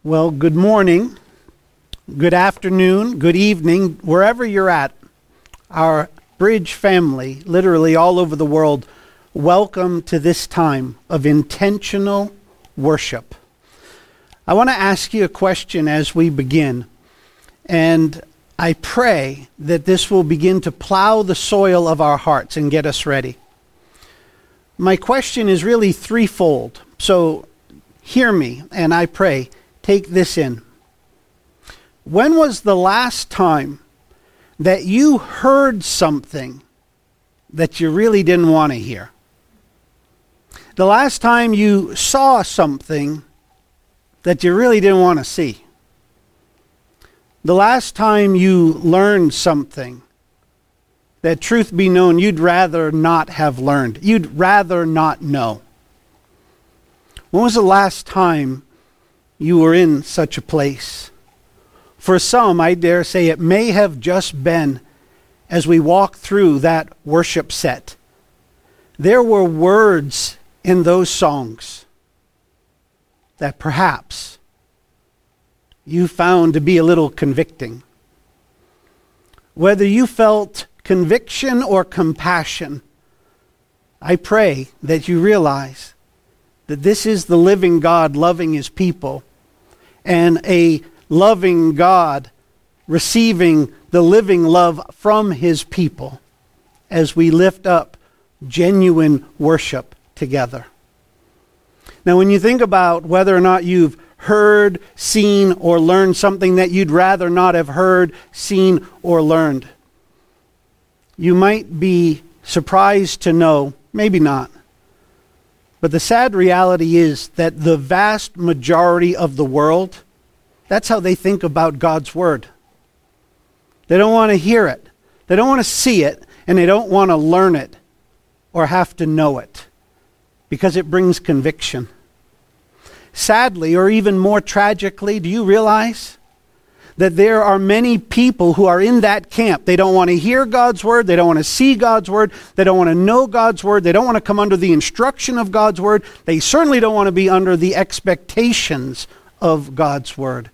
Well, good morning, good afternoon, good evening, wherever you're at. Our Bridge family, literally all over the world, welcome to this time of intentional worship. I want to ask you a question as we begin, and I pray that this will begin to plow the soil of our hearts and get us ready. My question is really threefold, so hear me, and I pray, take this in. When was the last time that you heard something that you really didn't want to hear? The last time you saw something that you really didn't want to see? The last time you learned something that, truth be known, you'd rather not have learned, you'd rather not know? When was the last time you were in such a place? For some, I dare say it may have just been as we walked through that worship set. There were words in those songs that perhaps you found to be a little convicting. Whether you felt conviction or compassion, I pray that you realize that this is the living God loving his people, and a loving God receiving the living love from his people as we lift up genuine worship together. Now, when you think about whether or not you've heard, seen, or learned something that you'd rather not have heard, seen, or learned, you might be surprised to know, maybe not, but the sad reality is that the vast majority of the world, that's how they think about God's Word. They don't want to hear it. They don't want to see it, and they don't want to learn it or have to know it because it brings conviction. Sadly, or even more tragically, do you realize that there are many people who are in that camp? They don't want to hear God's Word. They don't want to see God's Word. They don't want to know God's Word. They don't want to come under the instruction of God's Word. They certainly don't want to be under the expectations of God's Word.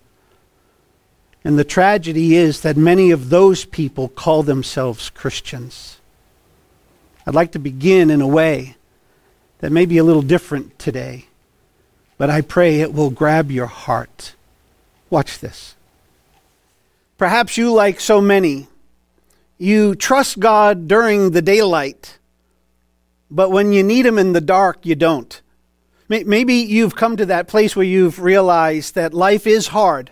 And the tragedy is that many of those people call themselves Christians. I'd like to begin in a way that may be a little different today, but I pray it will grab your heart. Watch this. Perhaps you, like so many, you trust God during the daylight, but when you need him in the dark, you don't. Maybe you've come to that place where you've realized that life is hard.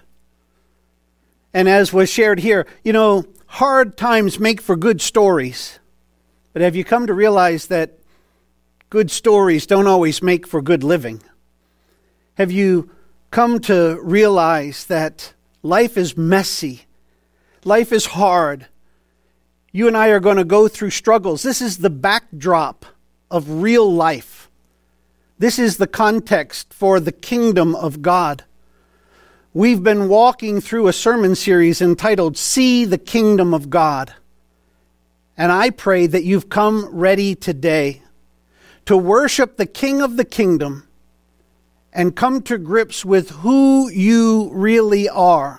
And as was shared here, hard times make for good stories. But have you come to realize that good stories don't always make for good living? Have you come to realize that life is messy? Life is hard. You and I are going to go through struggles. This is the backdrop of real life. This is the context for the kingdom of God. We've been walking through a sermon series entitled, See the Kingdom of God. And I pray that you've come ready today to worship the King of the kingdom and come to grips with who you really are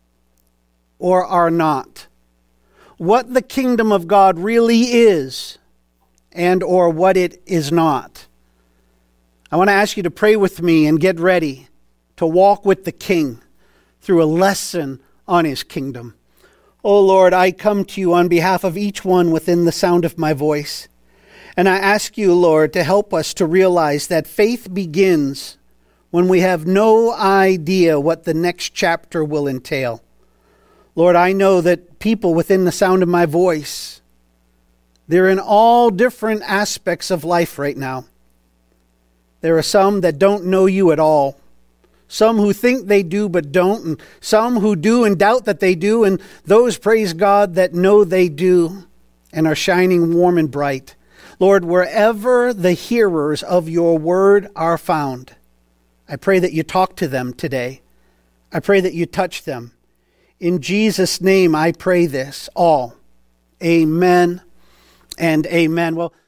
or are not. What the kingdom of God really is and or what it is not. I want to ask you to pray with me and get ready to walk with the King through a lesson on his kingdom. Oh Lord, I come to you on behalf of each one within the sound of my voice. And I ask you, Lord, to help us to realize that faith begins when we have no idea what the next chapter will entail. Lord, I know that people within the sound of my voice, they're in all different aspects of life right now. There are some that don't know you at all. Some who think they do but don't, and some who do and doubt that they do, and those, praise God, that know they do and are shining warm and bright. Lord, wherever the hearers of your word are found, I pray that you talk to them today. I pray that you touch them. In Jesus' name I pray this all. Amen and amen. Well,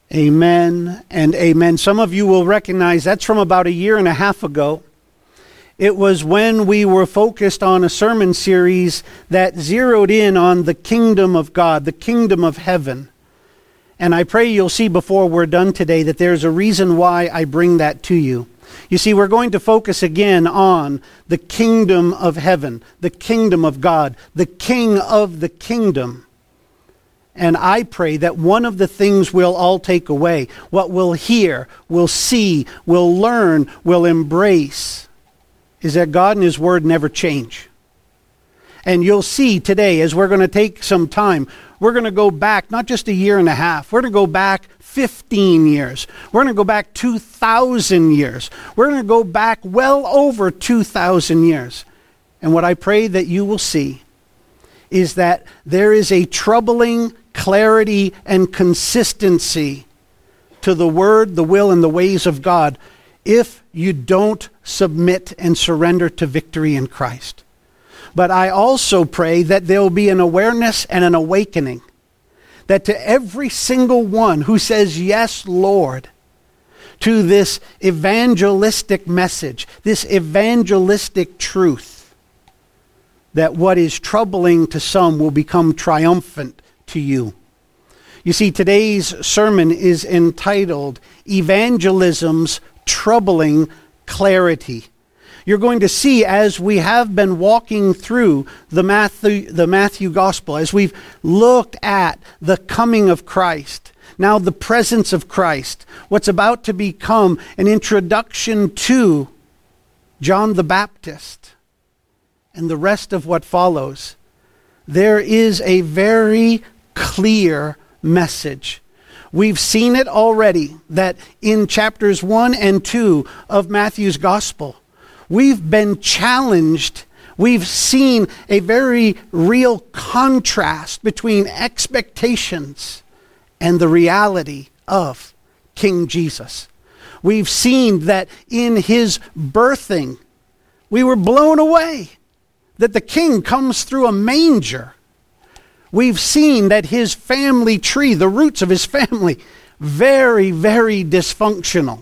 amen and amen. Some of you will recognize that's from about a year and a half ago. It was when we were focused on a sermon series that zeroed in on the kingdom of God, the kingdom of heaven. And I pray you'll see before we're done today that there's a reason why I bring that to you. You see, we're going to focus again on the kingdom of heaven, the kingdom of God, the king of the kingdom. And I pray that one of the things we'll all take away, what we'll hear, we'll see, we'll learn, we'll embrace, is that God and His Word never change. And you'll see today, as we're going to take some time, we're going to go back not just a year and a half. We're going to go back 15 years. We're going to go back 2,000 years. We're going to go back well over 2,000 years. And what I pray that you will see is that there is a troubling clarity and consistency to the Word, the will, and the ways of God if you don't submit and surrender to victory in Christ. But I also pray that there will be an awareness and an awakening that to every single one who says, yes, Lord, to this evangelistic message, this evangelistic truth, that what is troubling to some will become triumphant to you. You see, today's sermon is entitled, Evangelism's Troubling Clarity. You're going to see, as we have been walking through the Matthew Gospel, as we've looked at the coming of Christ, now the presence of Christ, what's about to become an introduction to John the Baptist, and the rest of what follows, there is a very clear message. We've seen it already, that in chapters 1 and 2 of Matthew's Gospel, we've been challenged. We've seen a very real contrast between expectations and the reality of King Jesus. We've seen that in His birthing, we were blown away that the King comes through a manger. We've seen that His family tree, the roots of His family, very, very dysfunctional.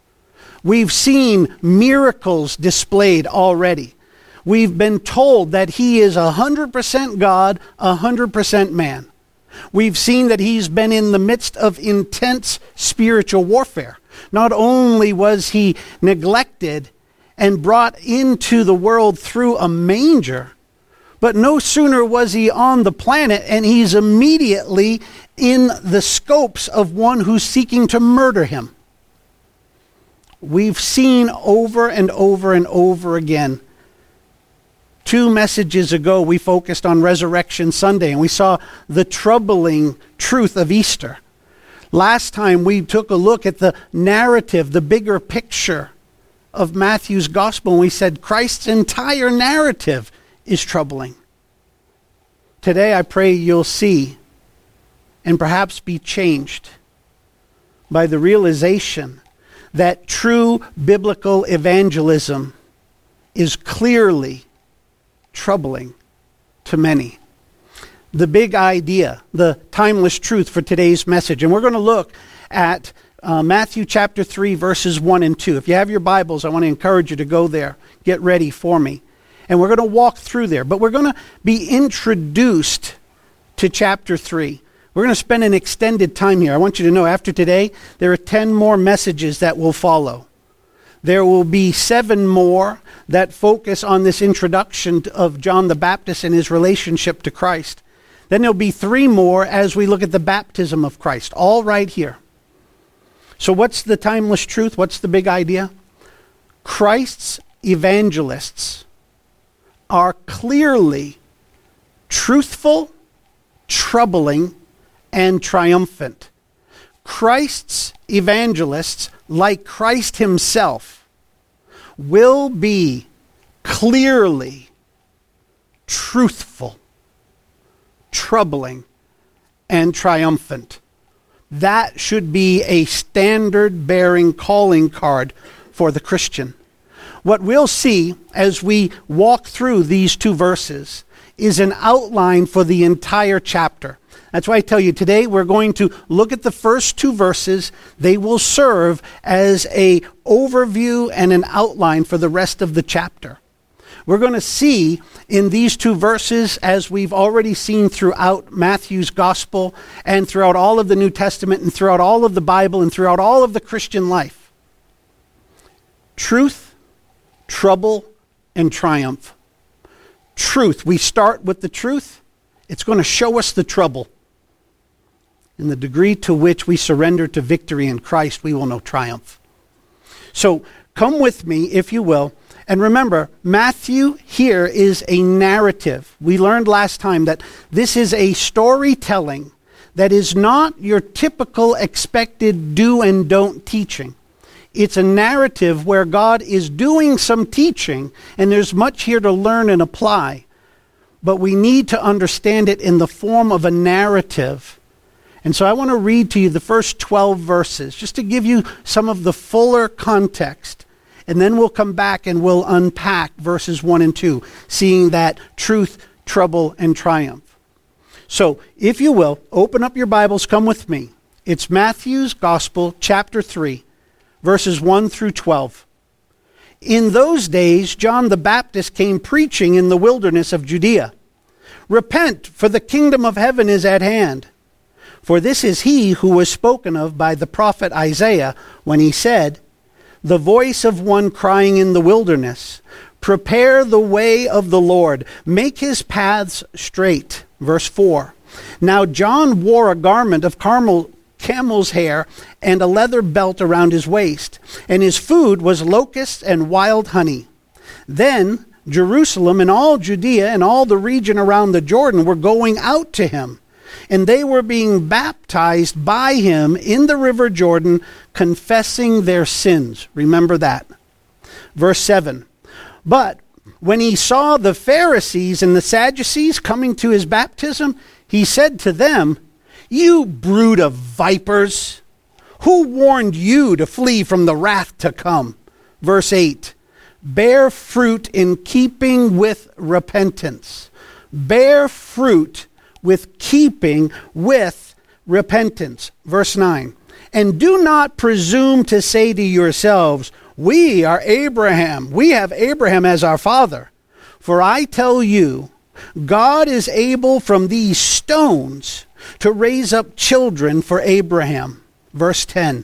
We've seen miracles displayed already. We've been told that He is 100% God, 100% man. We've seen that He's been in the midst of intense spiritual warfare. Not only was He neglected and brought into the world through a manger, but no sooner was He on the planet and He's immediately in the scopes of one who's seeking to murder Him. We've seen over and over and over again. 2 messages ago, we focused on Resurrection Sunday, and we saw the troubling truth of Easter. Last time, we took a look at the narrative, the bigger picture of Matthew's Gospel, and we said Christ's entire narrative is troubling. Today, I pray you'll see and perhaps be changed by the realization that true biblical evangelism is clearly troubling to many. The big idea, the timeless truth for today's message. And we're going to look at Matthew chapter 3, verses 1 and 2. If you have your Bibles, I want to encourage you to go there. Get ready for me. And we're going to walk through there. But we're going to be introduced to chapter 3. We're going to spend an extended time here. I want you to know after today, there are 10 more messages that will follow. There will be 7 more that focus on this introduction of John the Baptist and his relationship to Christ. Then there'll be 3 more as we look at the baptism of Christ, all right here. So what's the timeless truth? What's the big idea? Christ's evangelists are clearly truthful, troubling, and triumphant. Christ's evangelists, like Christ Himself, will be clearly truthful, troubling, and triumphant. That should be a standard-bearing calling card for the Christian. What we'll see as we walk through these 2 verses is an outline for the entire chapter. That's why I tell you today we're going to look at the first 2 verses. They will serve as an overview and an outline for the rest of the chapter. We're going to see in these 2 verses, as we've already seen throughout Matthew's gospel and throughout all of the New Testament and throughout all of the Bible and throughout all of the Christian life, truth, trouble, and triumph. Truth. We start with the truth. It's going to show us the trouble. In the degree to which we surrender to victory in Christ, we will know triumph. So come with me, if you will. And remember, Matthew here is a narrative. We learned last time that this is a storytelling that is not your typical expected do and don't teaching. It's a narrative where God is doing some teaching, and there's much here to learn and apply. But we need to understand it in the form of a narrative. And so I want to read to you the first 12 verses, just to give you some of the fuller context. And then we'll come back and we'll unpack verses 1 and 2, seeing that truth, trouble, and triumph. So, if you will, open up your Bibles, come with me. It's Matthew's Gospel, chapter 3, verses 1 through 12. In those days, John the Baptist came preaching in the wilderness of Judea. Repent, for the kingdom of heaven is at hand. For this is he who was spoken of by the prophet Isaiah when he said, the voice of one crying in the wilderness, prepare the way of the Lord, make his paths straight. Verse 4. Now John wore a garment of camel's hair and a leather belt around his waist, and his food was locusts and wild honey. Then Jerusalem and all Judea and all the region around the Jordan were going out to him, and they were being baptized by him in the river Jordan, confessing their sins. Remember that. Verse 7. But when he saw the Pharisees and the Sadducees coming to his baptism, he said to them, you brood of vipers, who warned you to flee from the wrath to come? Verse 8. Bear fruit in keeping with repentance. Bear fruit with keeping with repentance. Verse 9. And do not presume to say to yourselves, we are Abraham. We have Abraham as our father. For I tell you, God is able from these stones to raise up children for Abraham. Verse 10.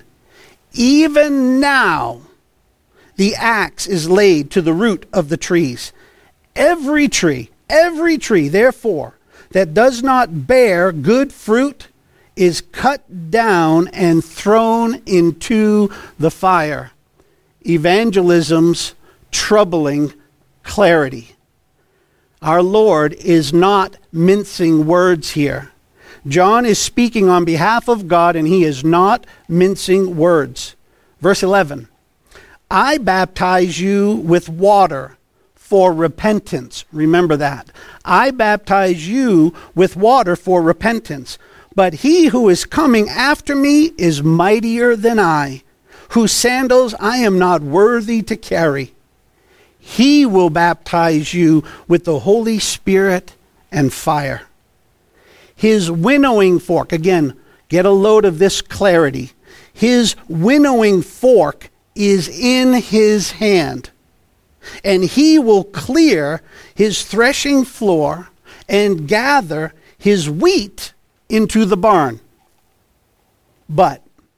Even now the axe is laid to the root of the trees. Every tree, therefore, that does not bear good fruit is cut down and thrown into the fire. Evangelism's troubling clarity. Our Lord is not mincing words here. John is speaking on behalf of God, and he is not mincing words. Verse 11. I baptize you with water for repentance. Remember that. I baptize you with water for repentance. But he who is coming after me is mightier than I, whose sandals I am not worthy to carry. He will baptize you with the Holy Spirit and fire. His winnowing fork, again, get a load of this clarity. His winnowing fork is in his hand, and he will clear his threshing floor and gather his wheat into the barn. But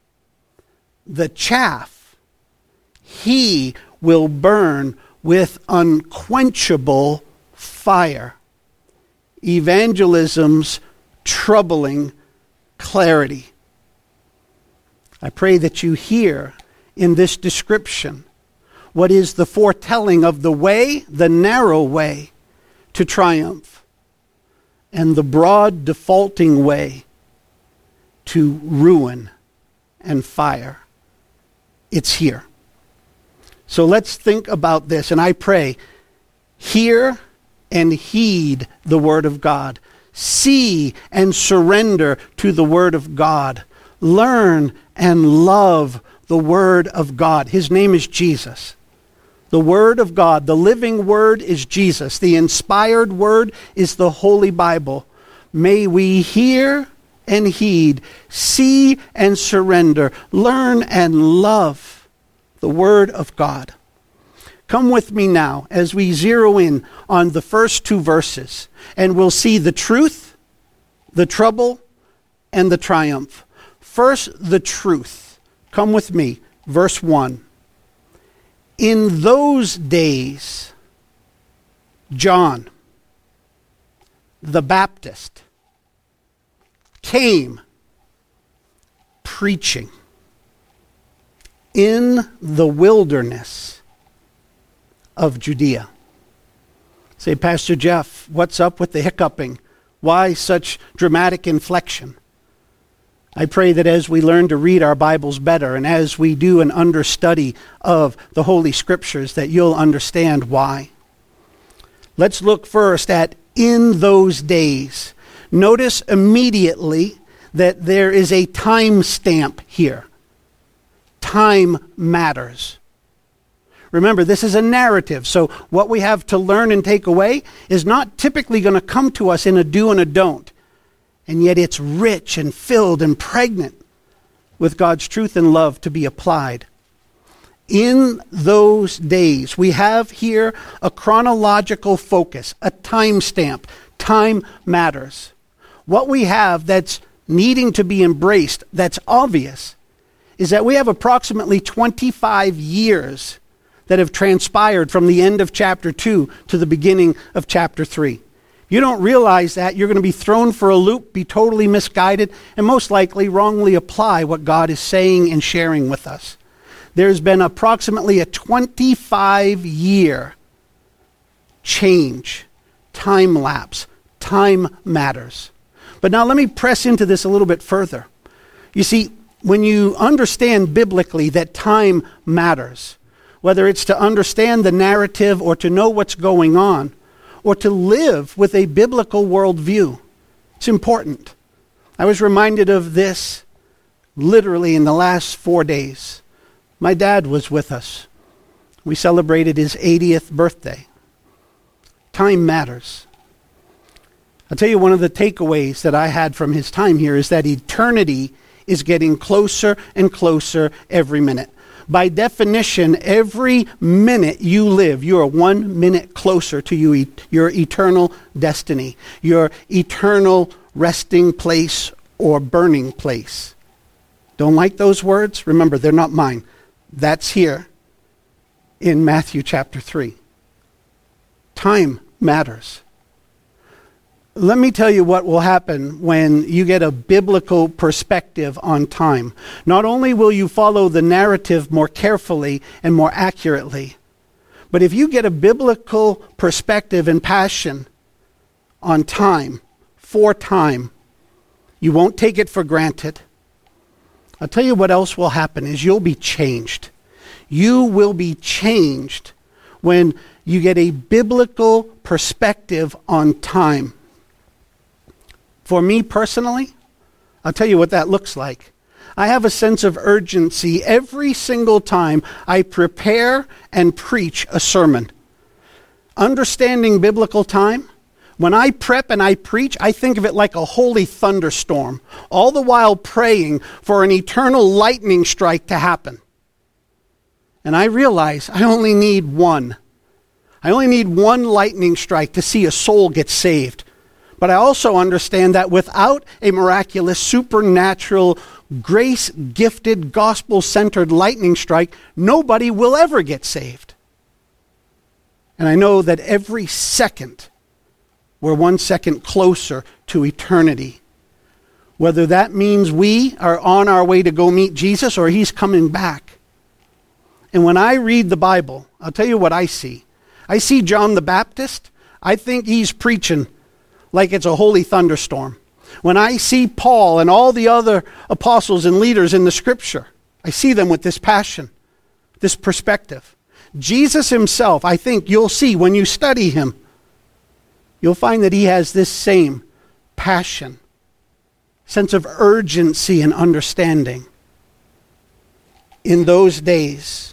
the chaff he will burn with unquenchable fire. Evangelism's troubling clarity. I pray that you hear in this description what is the foretelling of the way, the narrow way to triumph, and the broad defaulting way to ruin and fire. It's here. So let's think about this, and I pray, hear and heed the word of God. See and surrender to the word of God. Learn and love the word of God. His name is Jesus. The word of God, the living word is Jesus. The inspired word is the Holy Bible. May we hear and heed, see and surrender, learn and love the Word of God. Come with me now as we zero in on the first two verses, and we'll see the truth, the trouble, and the triumph. First, the truth. Come with me, verse 1. In those days, John the Baptist came preaching in the wilderness of Judea. Say, Pastor Jeff, what's up with the hiccuping? Why such dramatic inflection? I pray that as we learn to read our Bibles better and as we do an understudy of the Holy Scriptures, that you'll understand why. Let's look first at in those days. Notice immediately that there is a time stamp here. Time matters. Remember, this is a narrative, so what we have to learn and take away is not typically going to come to us in a do and a don't. And yet it's rich and filled and pregnant with God's truth and love to be applied. In those days, we have here a chronological focus, a time stamp. Time matters. What we have that's needing to be embraced, that's obvious, is that we have approximately 25 years that have transpired from the end of chapter 2 to the beginning of chapter 3. You don't realize that, you're going to be thrown for a loop, be totally misguided, and most likely wrongly apply what God is saying and sharing with us. There's been approximately a 25-year change, time lapse. Time matters. But now let me press into this a little bit further. You see, when you understand biblically that time matters, whether it's to understand the narrative or to know what's going on, or to live with a biblical worldview, it's important. I was reminded of this literally in the last 4 days. My dad was with us. We celebrated his 80th birthday. Time matters. I'll tell you, one of the takeaways that I had from his time here is that eternity is getting closer and closer every minute. By definition, every minute you live, you are 1 minute closer to your eternal destiny, your eternal resting place or burning place. Don't like those words? Remember, they're not mine. That's here in Matthew chapter 3. Time matters. Let me tell you what will happen when you get a biblical perspective on time. Not only will you follow the narrative more carefully and more accurately, but if you get a biblical perspective and passion on time, for time, you won't take it for granted. I'll tell you what else will happen is you'll be changed. You will be changed when you get a biblical perspective on time. For me personally, I'll tell you what that looks like. I have a sense of urgency every single time I prepare and preach a sermon. Understanding biblical time, when I prep and I preach, I think of it like a holy thunderstorm, all the while praying for an eternal lightning strike to happen. And I realize I only need one. I only need one lightning strike to see a soul get saved. But I also understand that without a miraculous, supernatural, grace-gifted, gospel-centered lightning strike, nobody will ever get saved. And I know that every second, we're 1 second closer to eternity. Whether that means we are on our way to go meet Jesus or he's coming back. And when I read the Bible, I'll tell you what I see. I see John the Baptist. I think he's preaching like it's a holy thunderstorm. When I see Paul and all the other apostles and leaders in the Scripture, I see them with this passion, this perspective. Jesus himself, I think you'll see when you study him, you'll find that he has this same passion, sense of urgency and understanding. In those days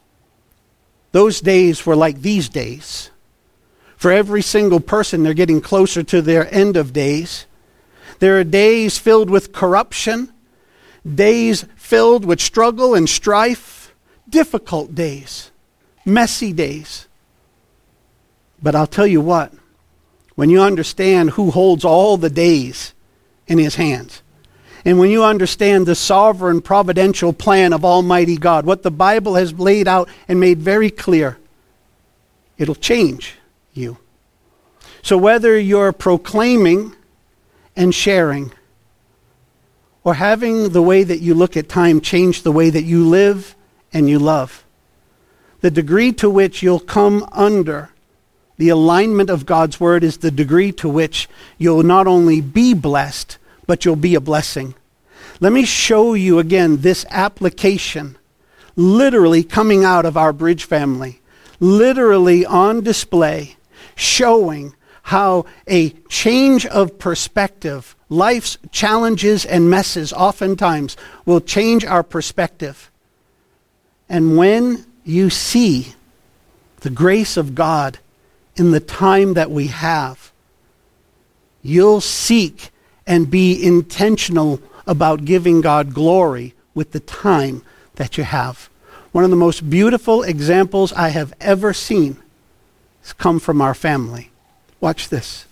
were like these days. For every single person, they're getting closer to their end of days. There are days filled with corruption, days filled with struggle and strife, difficult days, messy days. But I'll tell you what, when you understand who holds all the days in his hands, and when you understand the sovereign providential plan of Almighty God, what the Bible has laid out and made very clear, it'll change you. So whether you're proclaiming and sharing, or having the way that you look at time change the way that you live and you love, the degree to which you'll come under the alignment of God's word is the degree to which you'll not only be blessed, but you'll be a blessing. Let me show you again this application, literally coming out of our Bridge family, literally on display, showing how a change of perspective, life's challenges and messes oftentimes will change our perspective. And when you see the grace of God in the time that we have, you'll seek and be intentional about giving God glory with the time that you have. One of the most beautiful examples I have ever seen has come from our family. Watch this.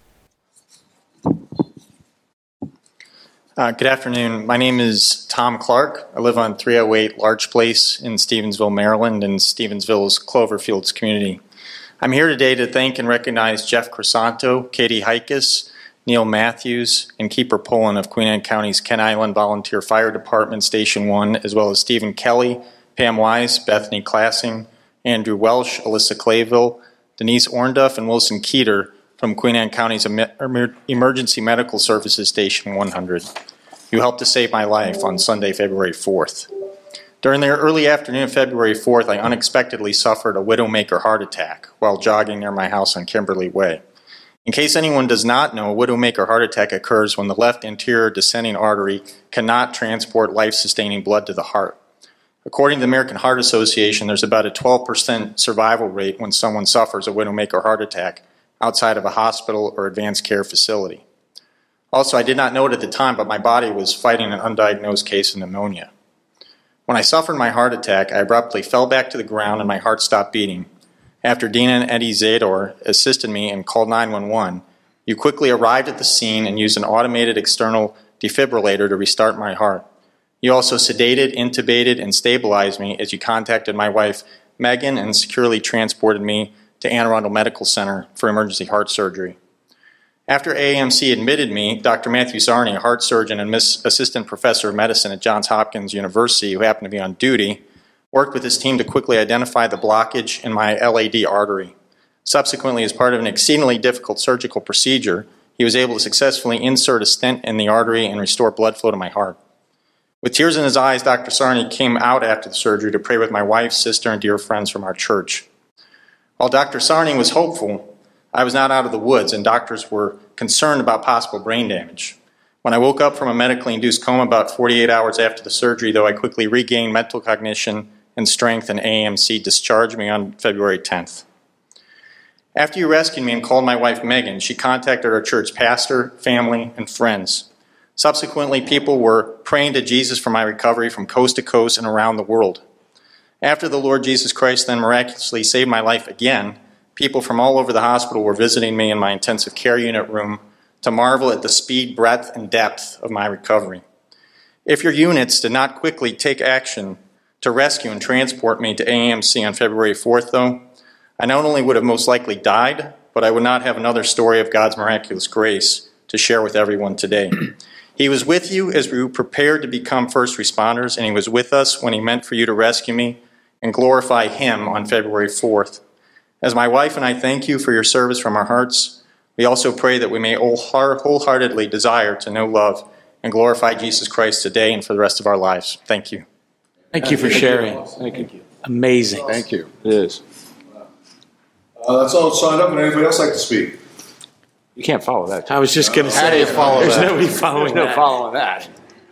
Good afternoon. My name is Tom Clark. I live on 308 Larch Place in Stevensville, Maryland, in Stevensville's Cloverfields community. I'm here today to thank and recognize Jeff Crisanto, Katie Hikas, Neil Matthews, and Keeper Pullen of Queen Anne County's Kent Island Volunteer Fire Department Station 1, as well as Stephen Kelly, Pam Wise, Bethany Classing, Andrew Welsh, Alyssa Clayville, Denise Ornduff, and Wilson Keeter from Queen Anne County's Emergency Medical Services Station 100. You helped to save my life on Sunday, February 4th. During the early afternoon of February 4th, I unexpectedly suffered a Widowmaker heart attack while jogging near my house on Kimberly Way. In case anyone does not know, a Widowmaker heart attack occurs when the left anterior descending artery cannot transport life-sustaining blood to the heart. According to the American Heart Association, there's about a 12% survival rate when someone suffers a Widowmaker heart attack outside of a hospital or advanced care facility. Also, I did not know it at the time, but my body was fighting an undiagnosed case of pneumonia. When I suffered my heart attack, I abruptly fell back to the ground and my heart stopped beating. After Dina and Eddie Zador assisted me and called 911, you quickly arrived at the scene and used an automated external defibrillator to restart my heart. You also sedated, intubated, and stabilized me as you contacted my wife, Megan, and securely transported me to Anne Arundel Medical Center for emergency heart surgery. After AAMC admitted me, Dr. Matthew Zarni, a heart surgeon and assistant professor of medicine at Johns Hopkins University, who happened to be on duty, worked with his team to quickly identify the blockage in my LAD artery. Subsequently, as part of an exceedingly difficult surgical procedure, he was able to successfully insert a stent in the artery and restore blood flow to my heart. With tears in his eyes, Dr. Sarni came out after the surgery to pray with my wife, sister, and dear friends from our church. While Dr. Sarni was hopeful, I was not out of the woods, and doctors were concerned about possible brain damage. When I woke up from a medically induced coma about 48 hours after the surgery, though, I quickly regained mental cognition and strength, and AAMC discharged me on February 10th. After you rescued me and called my wife Megan, she contacted our church pastor, family, and friends. Subsequently, people were praying to Jesus for my recovery from coast to coast and around the world. After the Lord Jesus Christ then miraculously saved my life again, people from all over the hospital were visiting me in my intensive care unit room to marvel at the speed, breadth, and depth of my recovery. If your units did not quickly take action to rescue and transport me to AAMC on February 4th, though, I not only would have most likely died, but I would not have another story of God's miraculous grace to share with everyone today. He was with you as we prepared to become first responders, and he was with us when he meant for you to rescue me and glorify him on February 4th. As my wife and I thank you for your service from our hearts, we also pray that we may wholeheartedly desire to know, love, and glorify Jesus Christ today and for the rest of our lives. Thank you. Thank you for sharing. Thank you. Amazing. Thank you. It is. That's all signed up, and anybody else like to speak? You can't follow that. I was just going to say, How do you follow there's that? nobody following There's no that. following that.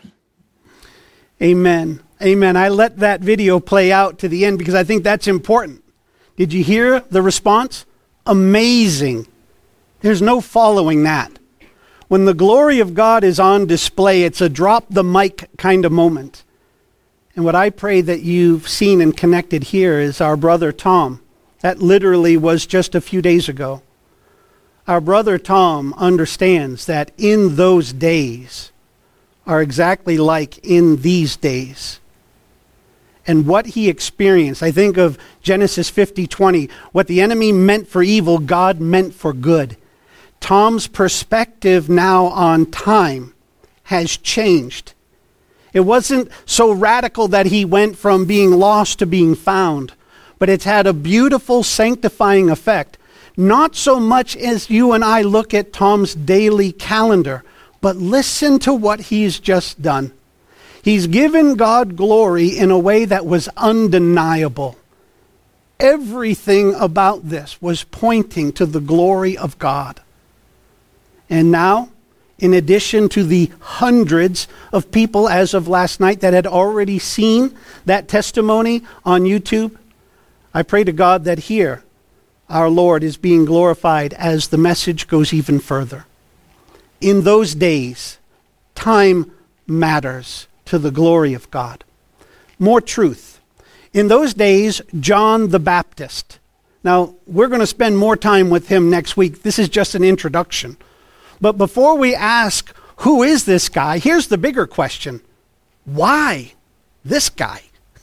Amen. Amen. I let that video play out to the end because I think that's important. Did you hear the response? Amazing. There's no following that. When the glory of God is on display, it's a drop the mic kind of moment. And what I pray that you've seen and connected here is our brother Tom. That literally was just a few days ago. Our brother Tom understands that in those days are exactly like in these days. And what he experienced, I think of Genesis 50:20, what the enemy meant for evil, God meant for good. Tom's perspective now on time has changed. It wasn't so radical that he went from being lost to being found, but it's had a beautiful sanctifying effect. Not so much as you and I look at Tom's daily calendar, but listen to what he's just done. He's given God glory in a way that was undeniable. Everything about this was pointing to the glory of God. And now, in addition to the hundreds of people as of last night that had already seen that testimony on YouTube, I pray to God that here our Lord is being glorified as the message goes even further. In those days, time matters to the glory of God. More truth. In those days, John the Baptist. Now, we're going to spend more time with him next week. This is just an introduction. But before we ask, who is this guy? Here's the bigger question. Why this guy?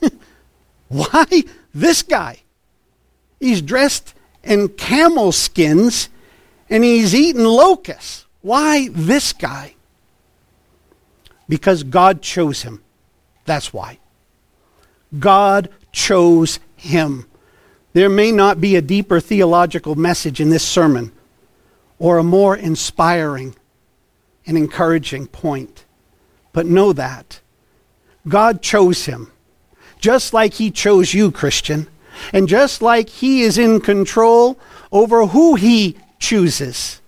Why this guy? He's dressed in camel skins and he's eating locusts. Why this guy? Because God chose him. That's why. God chose him. There may not be a deeper theological message in this sermon or a more inspiring and encouraging point. But know that God chose him, just like he chose you, Christian, and just like he is in control over who he chooses.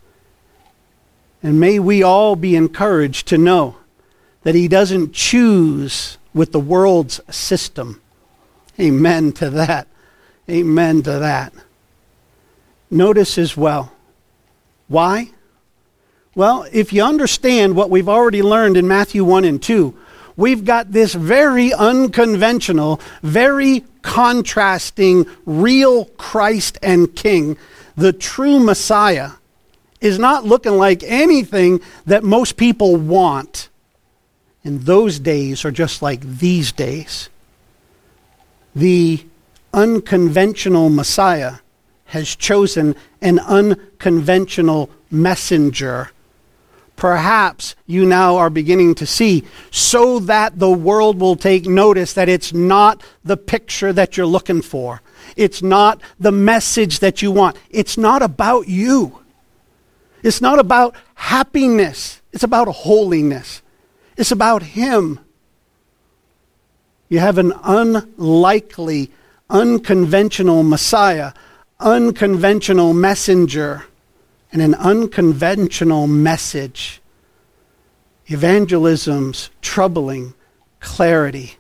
And may we all be encouraged to know that he doesn't choose with the world's system. Amen to that. Amen to that. Notice as well. Why? Well, if you understand what we've already learned in Matthew 1 and 2, we've got this very unconventional, very contrasting, real Christ and King. The true Messiah is not looking like anything that most people want. And those days are just like these days. The unconventional Messiah has chosen an unconventional messenger. Perhaps you now are beginning to see, so that the world will take notice that it's not the picture that you're looking for. It's not the message that you want. It's not about you. It's not about happiness. It's about holiness. It's about him. You have an unlikely, unconventional Messiah, unconventional messenger, and an unconventional message. Evangelism's troubling clarity.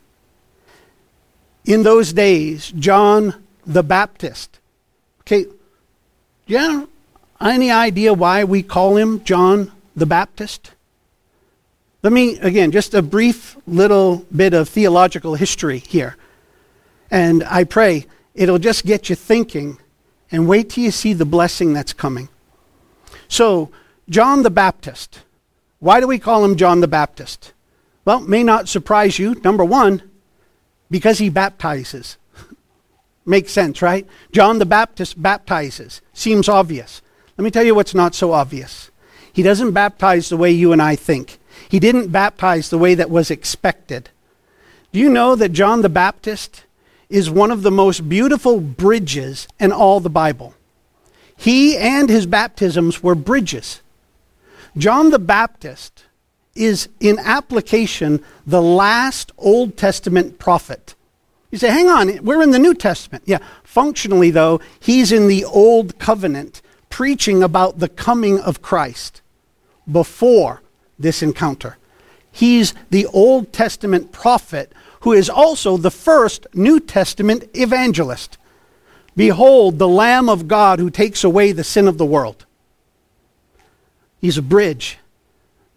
In those days, John the Baptist. Okay, yeah, any idea why we call him John the Baptist? Let me, again, just a brief little bit of theological history here. And I pray it'll just get you thinking, and wait till you see the blessing that's coming. So, John the Baptist. Why do we call him John the Baptist? Well, it may not surprise you. Number one, because he baptizes. Makes sense, right? John the Baptist baptizes. Seems obvious. Let me tell you what's not so obvious. He doesn't baptize the way you and I think. He didn't baptize the way that was expected. Do you know that John the Baptist is one of the most beautiful bridges in all the Bible? He and his baptisms were bridges. John the Baptist is, in application, the last Old Testament prophet. You say, hang on, we're in the New Testament. Yeah, functionally, though, he's in the Old Covenant, preaching about the coming of Christ before this encounter. He's the Old Testament prophet who is also the first New Testament evangelist. Behold, the Lamb of God who takes away the sin of the world. He's a bridge.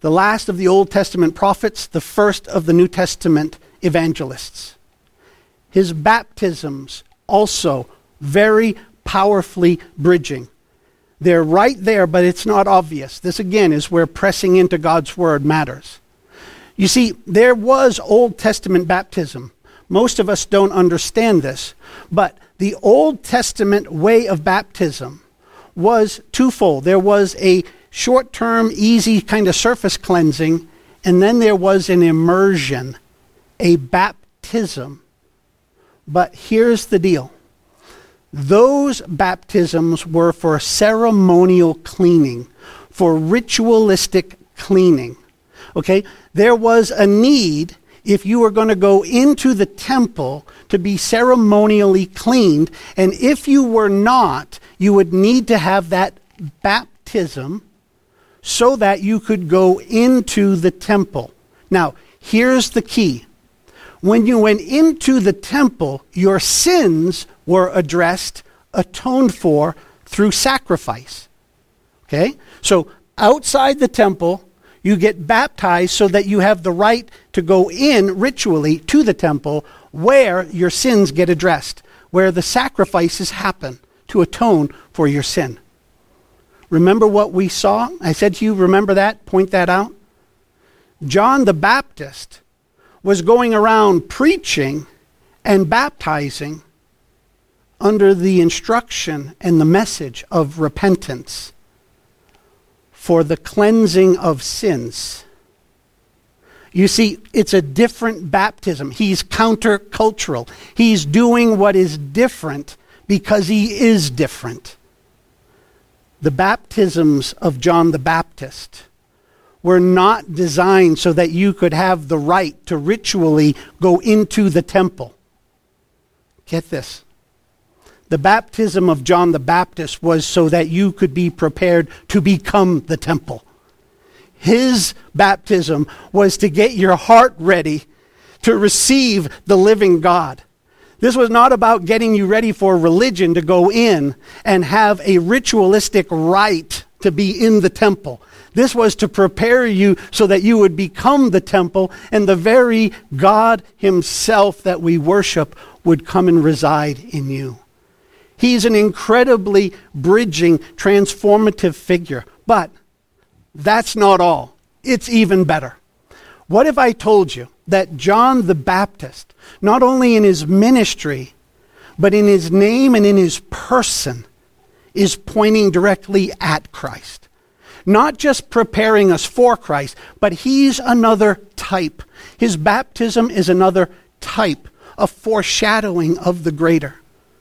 the last of the Old Testament prophets, the first of the New Testament evangelists. His baptisms also very powerfully bridging. They're right there, but it's not obvious. This again is where pressing into God's word matters. You see, there was Old Testament baptism. Most of us don't understand this, but the Old Testament way of baptism was twofold. There was a short-term, easy kind of surface cleansing, and then there was an immersion, a baptism. But here's the deal. Those baptisms were for ceremonial cleaning, for ritualistic cleaning. Okay? There was a need, if you were going to go into the temple, to be ceremonially cleaned. And if you were not, you would need to have that baptism so that you could go into the temple. Now, here's the key. When you went into the temple, your sins were addressed, atoned for through sacrifice. Okay? So outside the temple, you get baptized so that you have the right to go in ritually to the temple where your sins get addressed, where the sacrifices happen to atone for your sin. Remember what we saw? I said to you, remember that? Point that out. John the Baptist was going around preaching and baptizing under the instruction and the message of repentance for the cleansing of sins. You see, it's a different baptism. He's countercultural. He's doing what is different because he is different. The baptisms of John the Baptist were not designed so that you could have the right to ritually go into the temple. Get this. The baptism of John the Baptist was so that you could be prepared to become the temple. His baptism was to get your heart ready to receive the living God. This was not about getting you ready for religion to go in and have a ritualistic rite to be in the temple. This was to prepare you so that you would become the temple and the very God himself that we worship would come and reside in you. He's an incredibly bridging, transformative figure. But that's not all. It's even better. What if I told you that John the Baptist, not only in his ministry, but in his name and in his person, is pointing directly at Christ? Not just preparing us for Christ, but he's another type. His baptism is another type, a foreshadowing of the greater.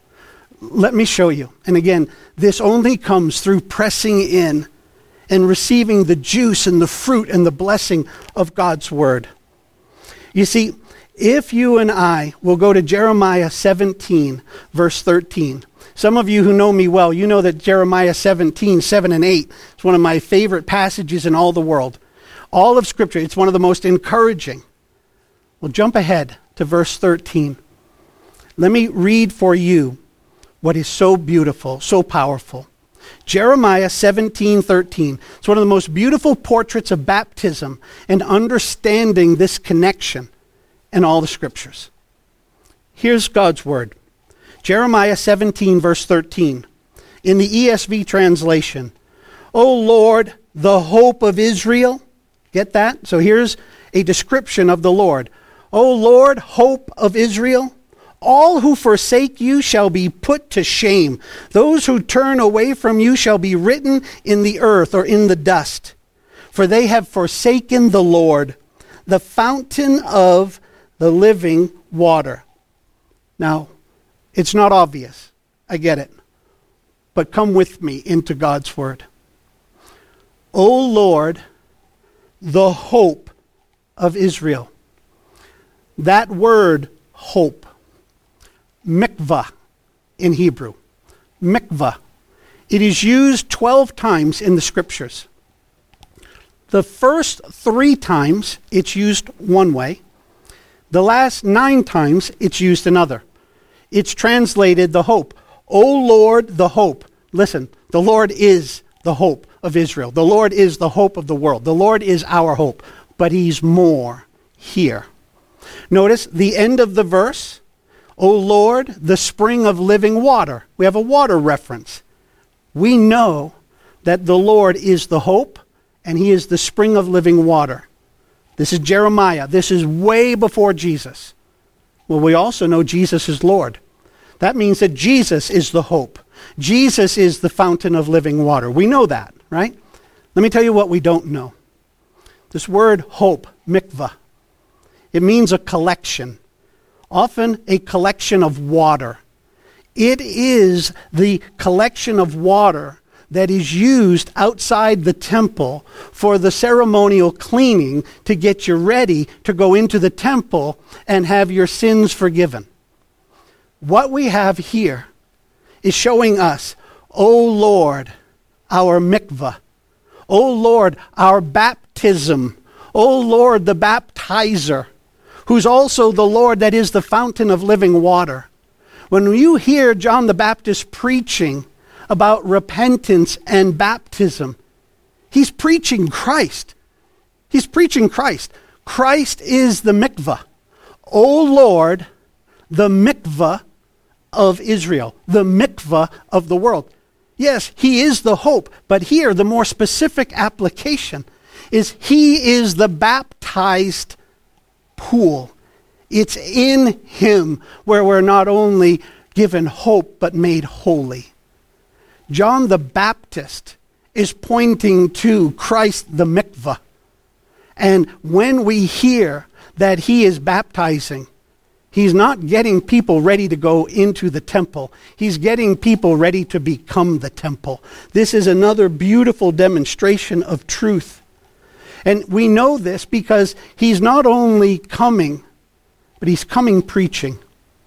Let me show you. And again, this only comes through pressing in and receiving the juice and the fruit and the blessing of God's word. You see, if you and I will go to Jeremiah 17, verse 13. Some of you who know me well, you know that Jeremiah 17, 7 and 8 is one of my favorite passages in all the world. All of Scripture, it's one of the most encouraging. Well, jump ahead to verse 13. Let me read for you what is so beautiful, so powerful. Jeremiah 17:13. It's one of the most beautiful portraits of baptism and understanding this connection in all the Scriptures. Here's God's word. Jeremiah 17, verse 13. In the ESV translation, O Lord, the hope of Israel. Get that? So here's a description of the Lord. O Lord, hope of Israel. All who forsake you shall be put to shame. Those who turn away from you shall be written in the earth or in the dust. For they have forsaken the Lord, the fountain of the living water. Now, it's not obvious. I get it. But come with me into God's word. O Lord, the hope of Israel. That word, hope. Mikvah in Hebrew. Mikvah. It is used 12 times in the Scriptures. The first 3 times it's used one way. The last 9 times it's used another. It's translated the hope. O Lord, the hope. Listen, the Lord is the hope of Israel. The Lord is the hope of the world. The Lord is our hope, but he's more here. Notice the end of the verse, O Lord, the spring of living water. We have a water reference. We know that the Lord is the hope and he is the spring of living water. This is Jeremiah. This is way before Jesus. Well, we also know Jesus is Lord. That means that Jesus is the hope. Jesus is the fountain of living water. We know that, right? Let me tell you what we don't know. This word hope, mikvah, it means a collection, often a collection of water. It is the collection of water that is used outside the temple for the ceremonial cleaning to get you ready to go into the temple and have your sins forgiven. What we have here is showing us, O Lord, our mikvah, O Lord, our baptism, O Lord, the baptizer, who's also the Lord that is the fountain of living water. When you hear John the Baptist preaching about repentance and baptism, he's preaching Christ. He's preaching Christ. Christ is the mikvah. O Lord, the mikvah of Israel, the mikvah of the world. Yes, he is the hope, but here the more specific application is he is the baptized pool. It's in him where we're not only given hope, but made holy. John the Baptist is pointing to Christ the mikvah. And when we hear that he is baptizing, he's not getting people ready to go into the temple. He's getting people ready to become the temple. This is another beautiful demonstration of truth. And we know this because he's not only coming, but he's coming preaching.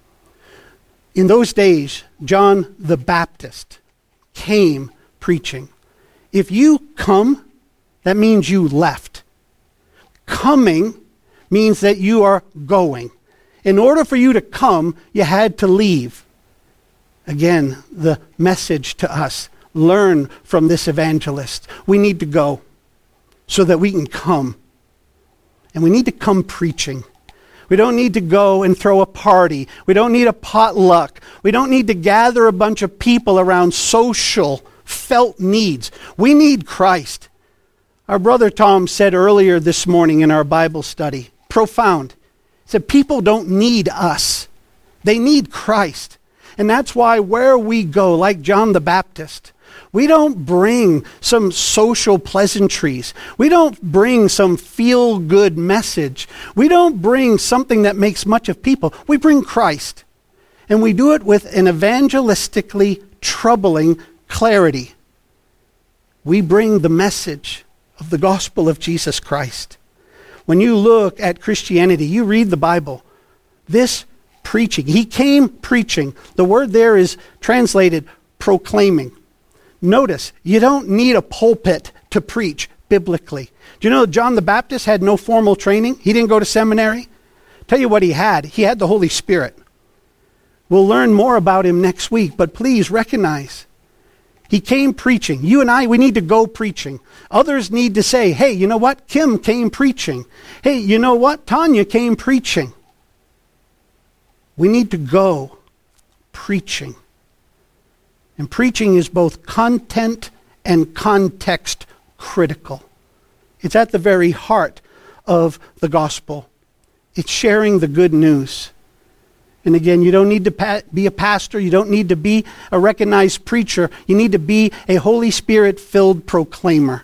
In those days, John the Baptist came preaching. If you come, that means you left. Coming means that you are going. In order for you to come, you had to leave. Again, the message to us, learn from this evangelist. We need to go so that we can come. And we need to come preaching. We don't need to go and throw a party. We don't need a potluck. We don't need to gather a bunch of people around social, felt needs. We need Christ. Our brother Tom said earlier this morning in our Bible study, profound. He said, people don't need us. They need Christ. And that's why where we go, like John the Baptist, we don't bring some social pleasantries. We don't bring some feel-good message. We don't bring something that makes much of people. We bring Christ. And we do it with an evangelistically troubling clarity. We bring the message of the gospel of Jesus Christ. When you look at Christianity, you read the Bible, this preaching, he came preaching. The word there is translated proclaiming. Notice, you don't need a pulpit to preach biblically. Do you know John the Baptist had no formal training? He didn't go to seminary. Tell you what he had. He had the Holy Spirit. We'll learn more about him next week, but please recognize, he came preaching. You and I, we need to go preaching. Others need to say, hey, you know what? Kim came preaching. Hey, you know what? Tanya came preaching. We need to go preaching. And preaching is both content and context critical. It's at the very heart of the gospel. It's sharing the good news. And again, you don't need to be a pastor. You don't need to be a recognized preacher. You need to be a Holy Spirit-filled proclaimer.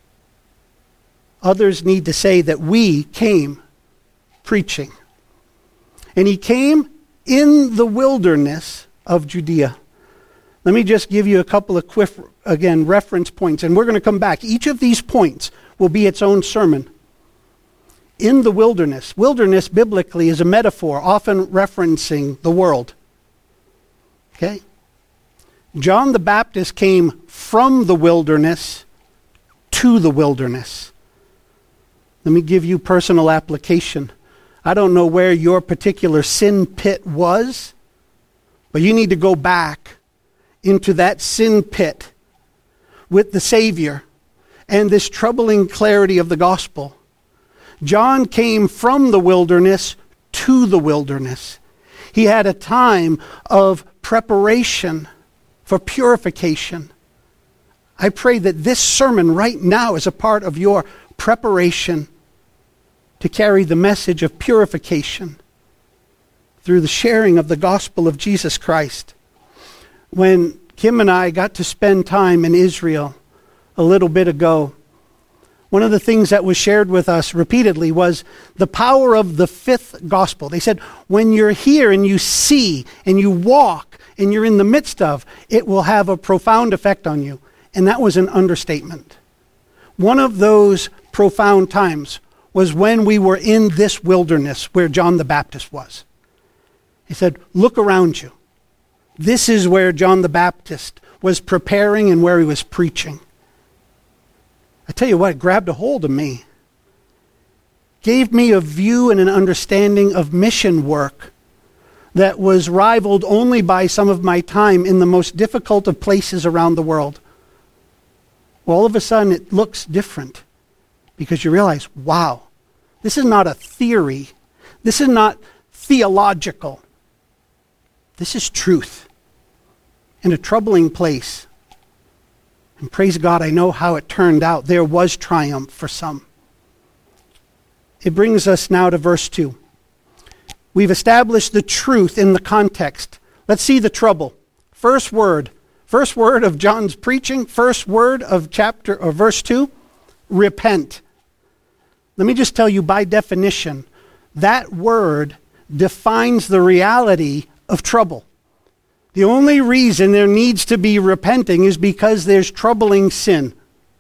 Others need to say that we came preaching. And he came in the wilderness of Judea. Let me just give you a couple of quick, again, reference points, and we're going to come back. Each of these points will be its own sermon. In the wilderness. Wilderness, biblically, is a metaphor, often referencing the world. Okay? John the Baptist came from the wilderness to the wilderness. Let me give you personal application. I don't know where your particular sin pit was, but you need to go back into that sin pit. with the Savior and this troubling clarity of the gospel. John came from the wilderness to the wilderness. He had a time of preparation for purification. I pray that this sermon right now is a part of your preparation to carry the message of purification through the sharing of the gospel of Jesus Christ. When Kim and I got to spend time in Israel a little bit ago, one of the things that was shared with us repeatedly was the power of the fifth gospel. They said, when you're here and you see and you walk and you're in the midst of, it will have a profound effect on you. And that was an understatement. One of those profound times was when we were in this wilderness where John the Baptist was. He said, look around you. This is where John the Baptist was preparing and where he was preaching. I tell you what, it grabbed a hold of me. Gave me a view and an understanding of mission work that was rivaled only by some of my time in the most difficult of places around the world. Well, all of a sudden it looks different because you realize, wow, this is not a theory. This is not theological. This is truth in a troubling place. And praise God, I know how it turned out. There was triumph for some. It brings us now to verse 2. We've established the truth in the context. Let's see the trouble. First word of John's preaching, first word of chapter or verse 2, repent. Let me just tell you by definition, that word defines the reality of trouble. The only reason there needs to be repenting is because there's troubling sin.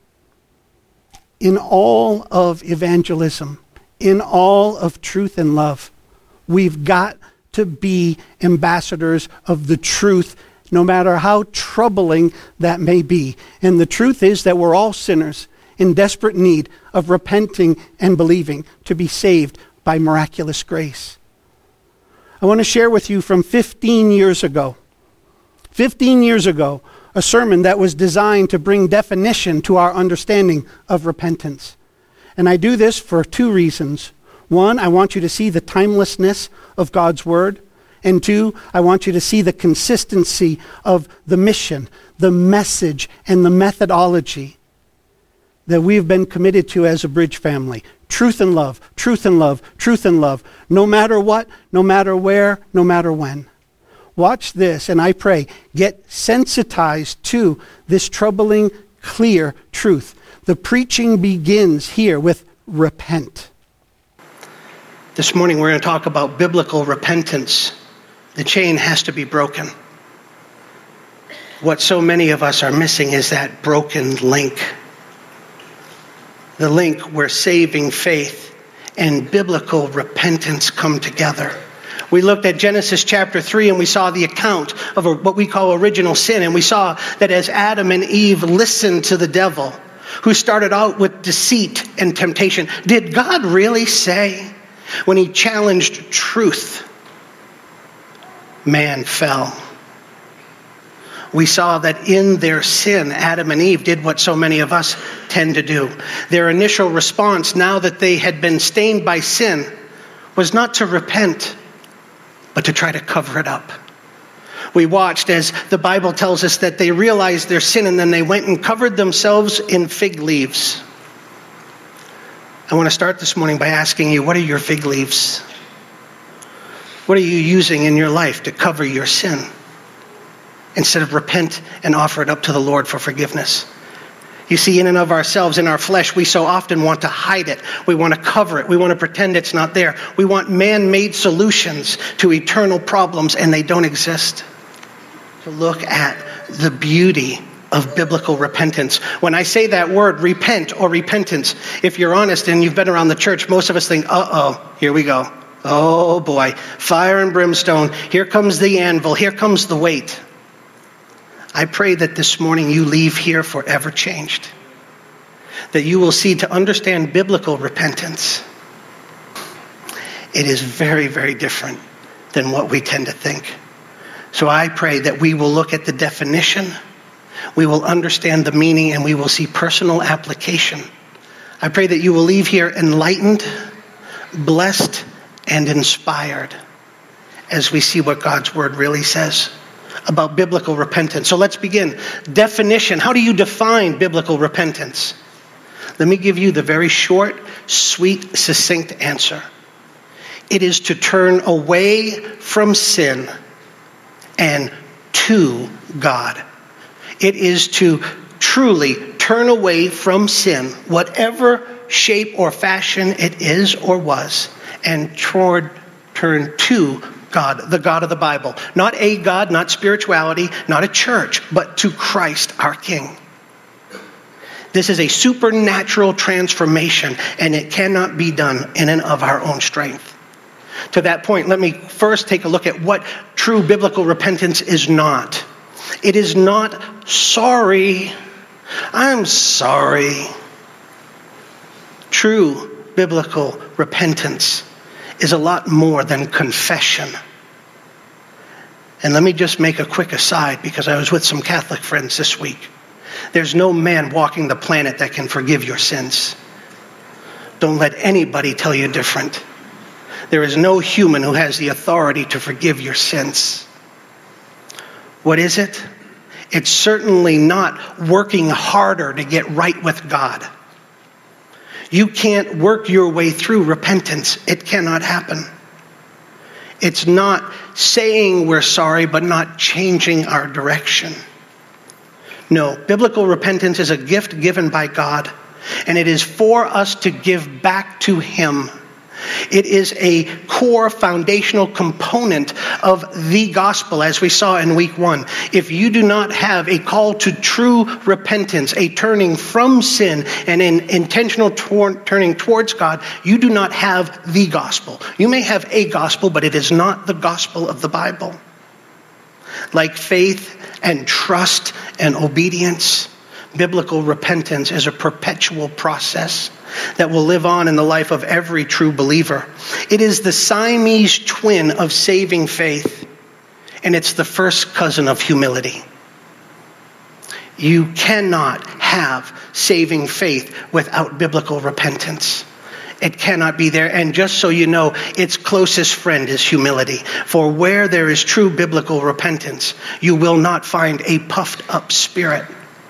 In all of evangelism, in all of truth and love, we've got to be ambassadors of the truth, no matter how troubling that may be. And the truth is that we're all sinners in desperate need of repenting and believing to be saved by miraculous grace. I want to share with you from 15 years ago. 15 years ago, a sermon that was designed to bring definition to our understanding of repentance. And I do this for two reasons. One, I want you to see the timelessness of God's word. And two, I want you to see the consistency of the mission, the message, and the methodology that we've been committed to as a Bridge family. Truth and love, truth and love, truth and love. No matter what, no matter where, no matter when. Watch this, and I pray, get sensitized to this troubling, clear truth. The preaching begins here with repent. This morning we're going to talk about biblical repentance. The chain has to be broken. What so many of us are missing is that broken link. The link where saving faith and biblical repentance come together. We looked at Genesis chapter 3 and we saw the account of what we call original sin. And we saw that as Adam and Eve listened to the devil, who started out with deceit and temptation, did God really say when he challenged truth, man fell? We saw that in their sin, Adam and Eve did what so many of us tend to do. Their initial response, now that they had been stained by sin, was not to repent, but to try to cover it up. We watched as the Bible tells us that they realized their sin and then they went and covered themselves in fig leaves. I want to start this morning by asking you, what are your fig leaves? What are you using in your life to cover your sin instead of repent and offer it up to the Lord for forgiveness? You see, in and of ourselves, in our flesh, we so often want to hide it. We want to cover it. We want to pretend it's not there. We want man-made solutions to eternal problems, and they don't exist. To look at the beauty of biblical repentance. When I say that word, repent or repentance, if you're honest and you've been around the church, most of us think, here we go. Oh boy, fire and brimstone. Here comes the anvil. Here comes the weight. I pray that this morning you leave here forever changed. That you will see, to understand biblical repentance, it is very, very different than what we tend to think. So I pray that we will look at the definition, We will understand the meaning and we will see personal application. I pray that you will leave here enlightened, blessed, and inspired as we see what God's word really says about biblical repentance. So let's begin. Definition. How do you define biblical repentance? Let me give you the very short, sweet, succinct answer. It is to turn away from sin and to God. It is to truly turn away from sin, whatever shape or fashion it is or was, and turn to God, the God of the Bible. Not a God, not spirituality, not a church, but to Christ our King. This is a supernatural transformation, and it cannot be done in and of our own strength. To that point, let me first take a look at what true biblical repentance is not. It is not sorry, I'm sorry. True biblical repentance is a lot more than confession. And let me just make a quick aside, because I was with some Catholic friends this week. There's no man walking the planet that can forgive your sins. Don't let anybody tell you different. There is no human who has the authority to forgive your sins. What is it? It's certainly not working harder to get right with God. You can't work your way through repentance. It cannot happen. It's not saying we're sorry, but not changing our direction. No, biblical repentance is a gift given by God, and it is for us to give back to Him. It is a core foundational component of the gospel, as we saw in week 1. If you do not have a call to true repentance, a turning from sin and an intentional turning towards God, you do not have the gospel. You may have a gospel, but it is not the gospel of the Bible. Like faith and trust and obedience, biblical repentance is a perpetual process that will live on in the life of every true believer. It is the Siamese twin of saving faith, and it's the first cousin of humility. You cannot have saving faith without biblical repentance. It cannot be there. And just so you know, its closest friend is humility. For where there is true biblical repentance, you will not find a puffed up spirit.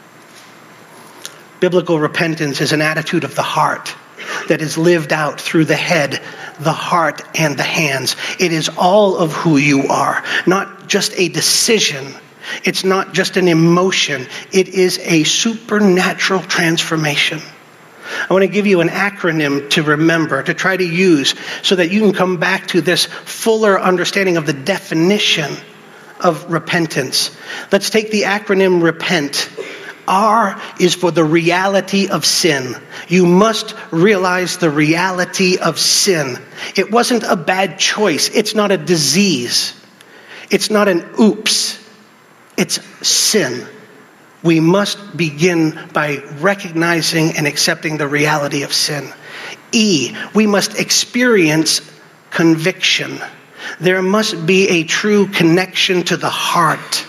Biblical repentance is an attitude of the heart that is lived out through the head, the heart, and the hands. It is all of who you are, not just a decision. It's not just an emotion. It is a supernatural transformation. I want to give you an acronym to remember, to try to use, so that you can come back to this fuller understanding of the definition of repentance. Let's take the acronym REPENT. R is for the reality of sin. You must realize the reality of sin. It wasn't a bad choice. It's not a disease. It's not an oops. It's sin. We must begin by recognizing and accepting the reality of sin. E, we must experience conviction. There must be a true connection to the heart.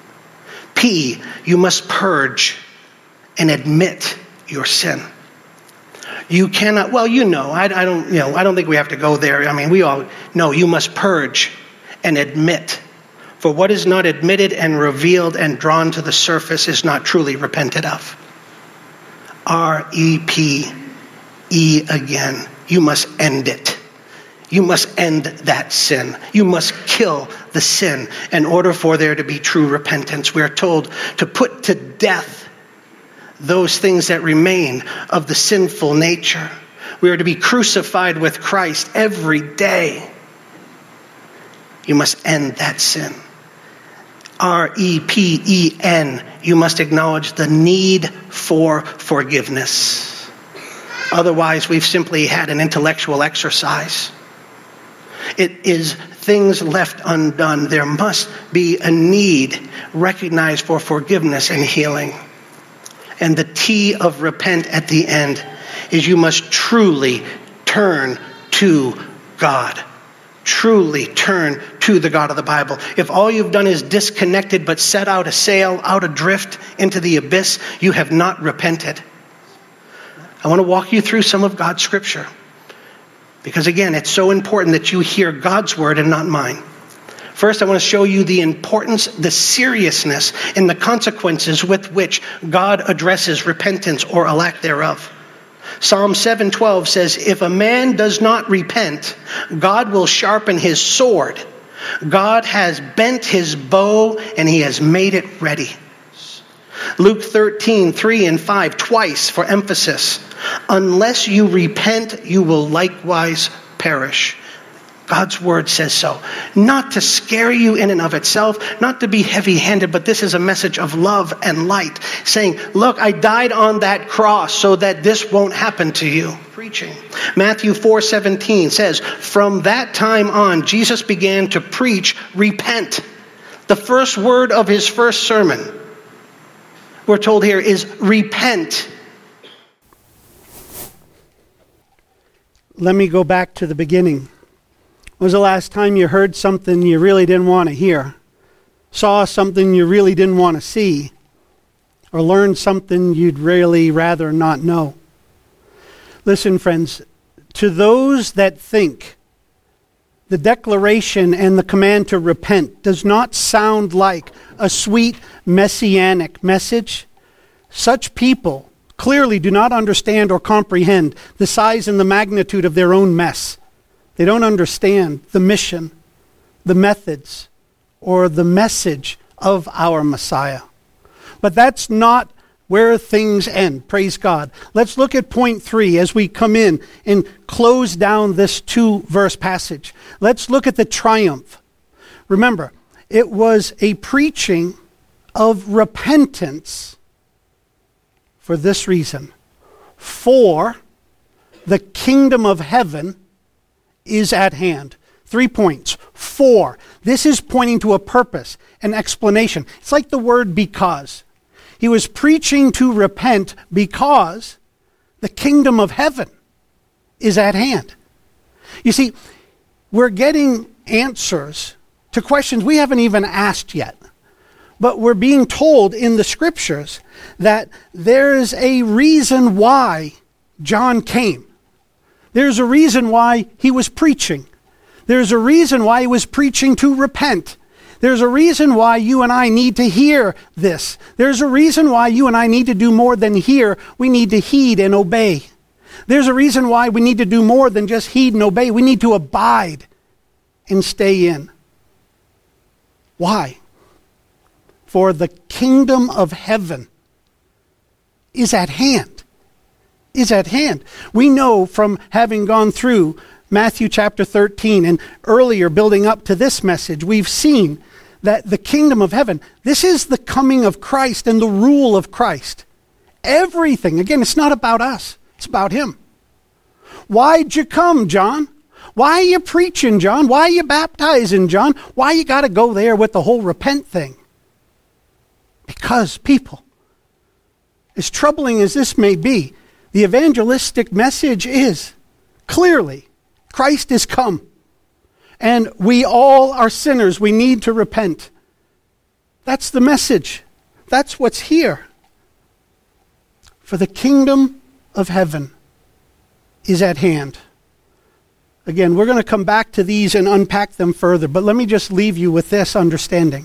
P, you must purge and admit your sin. You cannot, I don't think we have to go there. I mean, we all know you must purge and admit. For what is not admitted and revealed and drawn to the surface is not truly repented of. R-E-P-E again. You must end it. You must end that sin. You must kill the sin in order for there to be true repentance. We are told to put to death those things that remain of the sinful nature. We are to be crucified with Christ every day. You must end that sin. R-E-P-E-N. You must acknowledge the need for forgiveness. Otherwise, we've simply had an intellectual exercise. It is things left undone. There must be a need recognized for forgiveness and healing. And the T of repent at the end is you must truly turn to God. Truly turn to to the God of the Bible. If all you've done is disconnected but set out a sail, out adrift into the abyss, you have not repented. I want to walk you through some of God's scripture. Because again, it's so important that you hear God's word and not mine. First, I want to show you the importance, the seriousness, and the consequences with which God addresses repentance or a lack thereof. Psalm 7:12 says, if a man does not repent, God will sharpen his sword. God has bent his bow and he has made it ready. Luke 13:3 and 5, twice for emphasis. Unless you repent, you will likewise perish. God's word says so. Not to scare you in and of itself, not to be heavy-handed, but this is a message of love and light, saying, look, I died on that cross so that this won't happen to you. Preaching. Matthew 4:17 says, from that time on, Jesus began to preach, repent. The first word of his first sermon, we're told here, is repent. Let me go back to the beginning. When was the last time you heard something you really didn't want to hear? Saw something you really didn't want to see? Or learned something you'd really rather not know? Listen, friends, to those that think the declaration and the command to repent does not sound like a sweet messianic message, such people clearly do not understand or comprehend the size and the magnitude of their own mess. They don't understand the mission, the methods, or the message of our Messiah. But that's not where things end, praise God. Let's look at point 3 as we come in and close down this 2-verse passage. Let's look at the triumph. Remember, it was a preaching of repentance for this reason. For the kingdom of heaven is at hand. 3 points. For. This is pointing to a purpose, an explanation. It's like the word because. He was preaching to repent because the kingdom of heaven is at hand. You see, we're getting answers to questions we haven't even asked yet. But we're being told in the scriptures that there's a reason why John came. There's a reason why he was preaching. There's a reason why he was preaching to repent. There's a reason why you and I need to hear this. There's a reason why you and I need to do more than hear. We need to heed and obey. There's a reason why we need to do more than just heed and obey. We need to abide and stay in. Why? For the kingdom of heaven is at hand. Is at hand. We know from having gone through Matthew chapter 13 and earlier building up to this message, we've seen that the kingdom of heaven, this is the coming of Christ and the rule of Christ. Everything, again, it's not about us, it's about him. Why'd you come, John? Why are you preaching, John? Why are you baptizing, John? Why you got to go there with the whole repent thing? Because people, as troubling as this may be, the evangelistic message is clearly Christ is come. And we all are sinners. We need to repent. That's the message. That's what's here. For the kingdom of heaven is at hand. Again, we're going to come back to these and unpack them further, but let me just leave you with this understanding.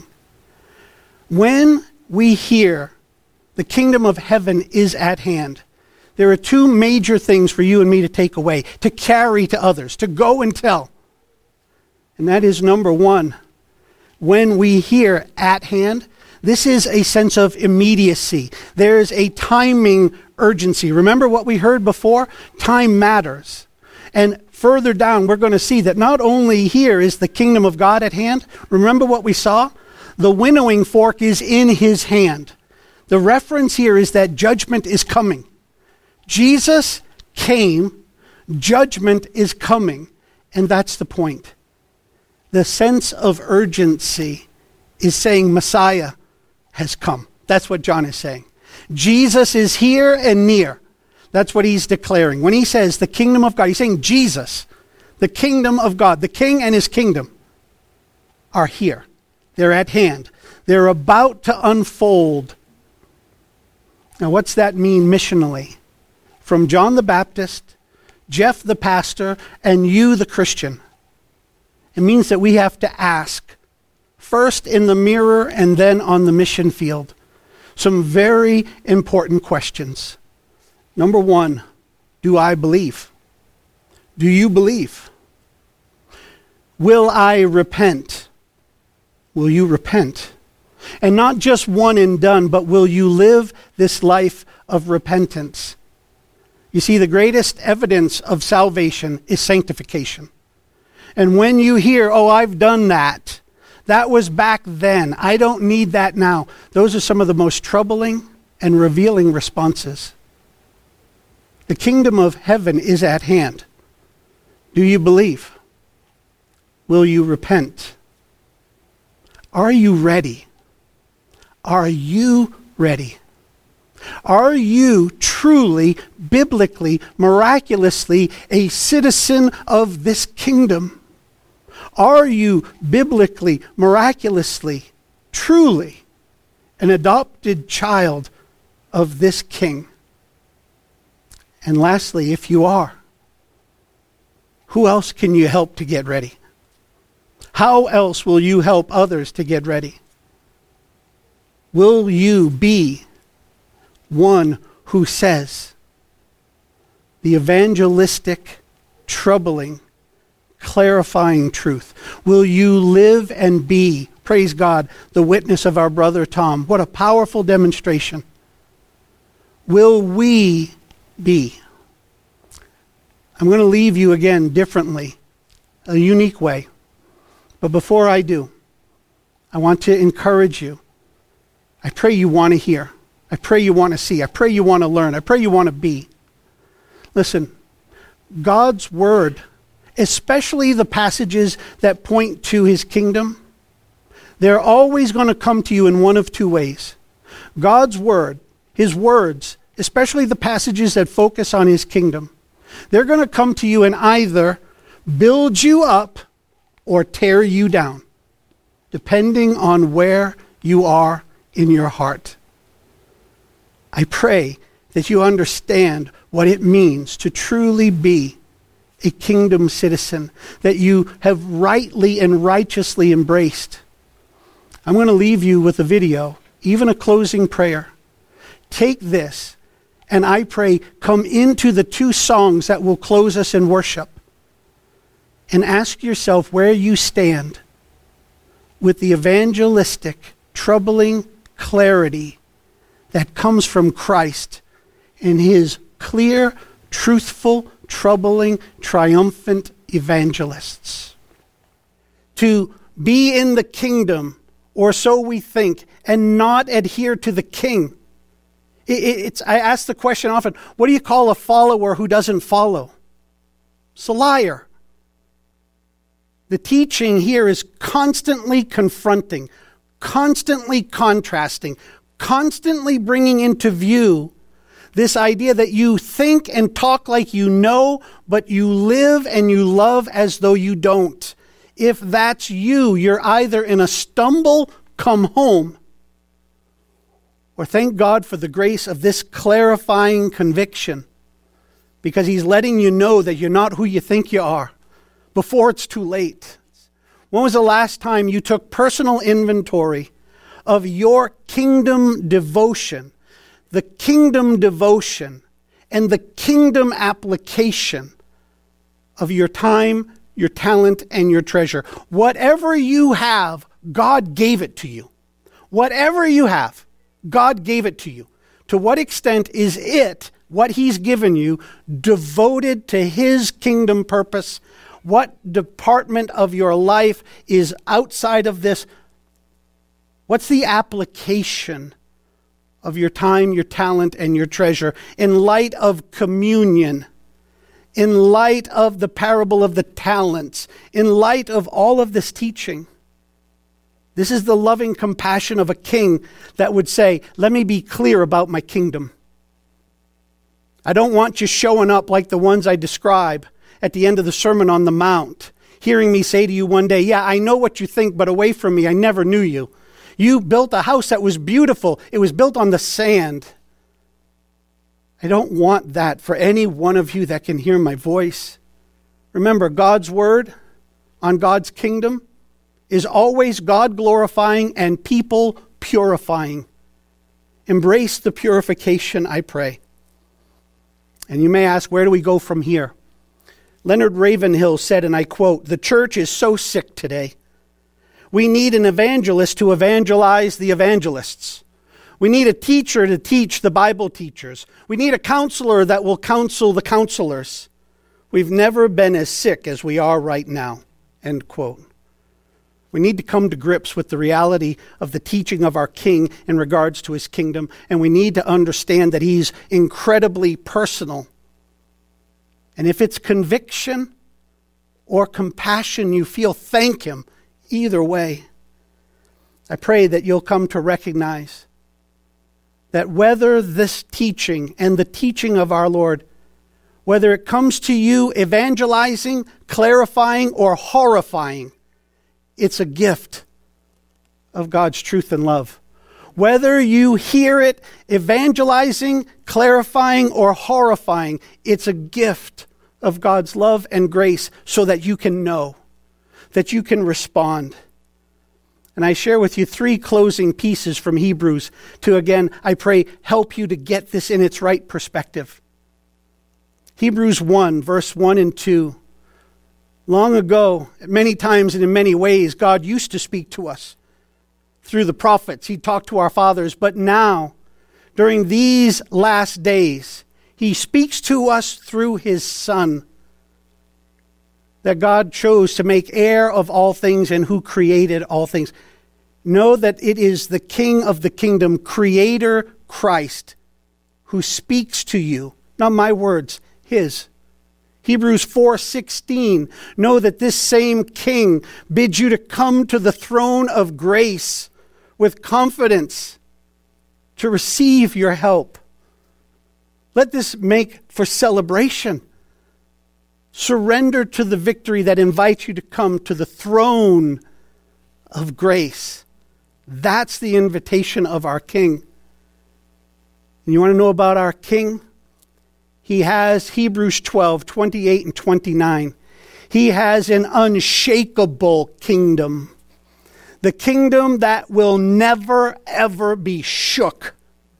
When we hear the kingdom of heaven is at hand, there are 2 major things for you and me to take away, to carry to others, to go and tell. And that is number 1, when we hear at hand, this is a sense of immediacy. There is a timing urgency. Remember what we heard before? Time matters. And further down, we're going to see that not only here is the kingdom of God at hand. Remember what we saw? The winnowing fork is in his hand. The reference here is that judgment is coming. Jesus came, judgment is coming, and that's the point. The sense of urgency is saying Messiah has come. That's what John is saying. Jesus is here and near. That's what he's declaring. When he says the kingdom of God, he's saying Jesus, the kingdom of God, the king and his kingdom are here. They're at hand. They're about to unfold. Now, what's that mean missionally? From John the Baptist, Jeff the pastor, and you the Christian. It means that we have to ask, first in the mirror and then on the mission field, some very important questions. Number one, do I believe? Do you believe? Will I repent? Will you repent? And not just one and done, but will you live this life of repentance? You see, the greatest evidence of salvation is sanctification. And when you hear, oh, I've done that, that was back then, I don't need that now, those are some of the most troubling and revealing responses. The kingdom of heaven is at hand. Do you believe? Will you repent? Are you ready? Are you ready? Are you truly, biblically, miraculously a citizen of this kingdom? Are you biblically, miraculously, truly an adopted child of this king? And lastly, if you are, who else can you help to get ready? How else will you help others to get ready? Will you be one who says the evangelistic, troubling, clarifying truth? Will you live and be, praise God, the witness of our brother Tom? What a powerful demonstration. Will we be? I'm going to leave you again differently, a unique way. But before I do, I want to encourage you. I pray you want to hear. I pray you want to see. I pray you want to learn. I pray you want to be. Listen, God's word, especially the passages that point to his kingdom, they're always going to come to you in one of two ways. God's word, his words, especially the passages that focus on his kingdom, they're going to come to you and either build you up or tear you down, depending on where you are in your heart. I pray that you understand what it means to truly be a kingdom citizen, that you have rightly and righteously embraced. I'm going to leave you with a video, even a closing prayer. Take this, and I pray, come into the two songs that will close us in worship, and ask yourself where you stand with the evangelistic, troubling clarity that comes from Christ and his clear, truthful, troubling, triumphant evangelists. To be in the kingdom, or so we think, and not adhere to the king. I ask the question often, what do you call a follower who doesn't follow? It's a liar. The teaching here is constantly confronting, constantly contrasting, constantly bringing into view this idea that you think and talk like you know, but you live and you love as though you don't. If that's you, you're either in a stumble, come home, or thank God for the grace of this clarifying conviction, because he's letting you know that you're not who you think you are before it's too late. When was the last time you took personal inventory of your kingdom devotion, the kingdom devotion, and the kingdom application of your time, your talent, and your treasure? Whatever you have, God gave it to you. Whatever you have, God gave it to you. To what extent is it, what he's given you, devoted to his kingdom purpose? What department of your life is outside of this? What's the application of your time, your talent, and your treasure in light of communion, in light of the parable of the talents, in light of all of this teaching? This is the loving compassion of a king that would say, let me be clear about my kingdom. I don't want you showing up like the ones I describe at the end of the Sermon on the Mount. hearing me say to you one day, yeah, I know what you think, but away from me, I never knew you. You built a house that was beautiful. It was built on the sand. I don't want that for any one of you that can hear my voice. Remember, God's word on God's kingdom is always God glorifying and people purifying. Embrace the purification, I pray. And you may ask, where do we go from here? Leonard Ravenhill said, and I quote, "The church is so sick today. We need an evangelist to evangelize the evangelists. We need a teacher to teach the Bible teachers. We need a counselor that will counsel the counselors. We've never been as sick as we are right now." End quote. We need to come to grips with the reality of the teaching of our King in regards to his kingdom, and we need to understand that he's incredibly personal. And if it's conviction or compassion you feel, thank him either way. I pray that you'll come to recognize that whether this teaching and the teaching of our Lord, whether it comes to you evangelizing, clarifying, or horrifying, it's a gift of God's truth and love. Whether you hear it evangelizing, clarifying, or horrifying, it's a gift of God's love and grace so that you can know, that you can respond. And I share with you 3 closing pieces from Hebrews to, again, I pray, help you to get this in its right perspective. Hebrews 1, verse 1 and 2. Long ago, many times and in many ways, God used to speak to us through the prophets. He talked to our fathers. But now, during these last days, he speaks to us through his Son, that God chose to make heir of all things and who created all things. Know that it is the King of the kingdom, Creator Christ, who speaks to you. Not my words, his. Hebrews 4:16, know that this same King bids you to come to the throne of grace with confidence to receive your help. Let this make for celebration. Surrender to the victory that invites you to come to the throne of grace. That's the invitation of our King. And you want to know about our King? He has Hebrews 12, 28 and 29. He has an unshakable kingdom. The kingdom that will never, ever be shook.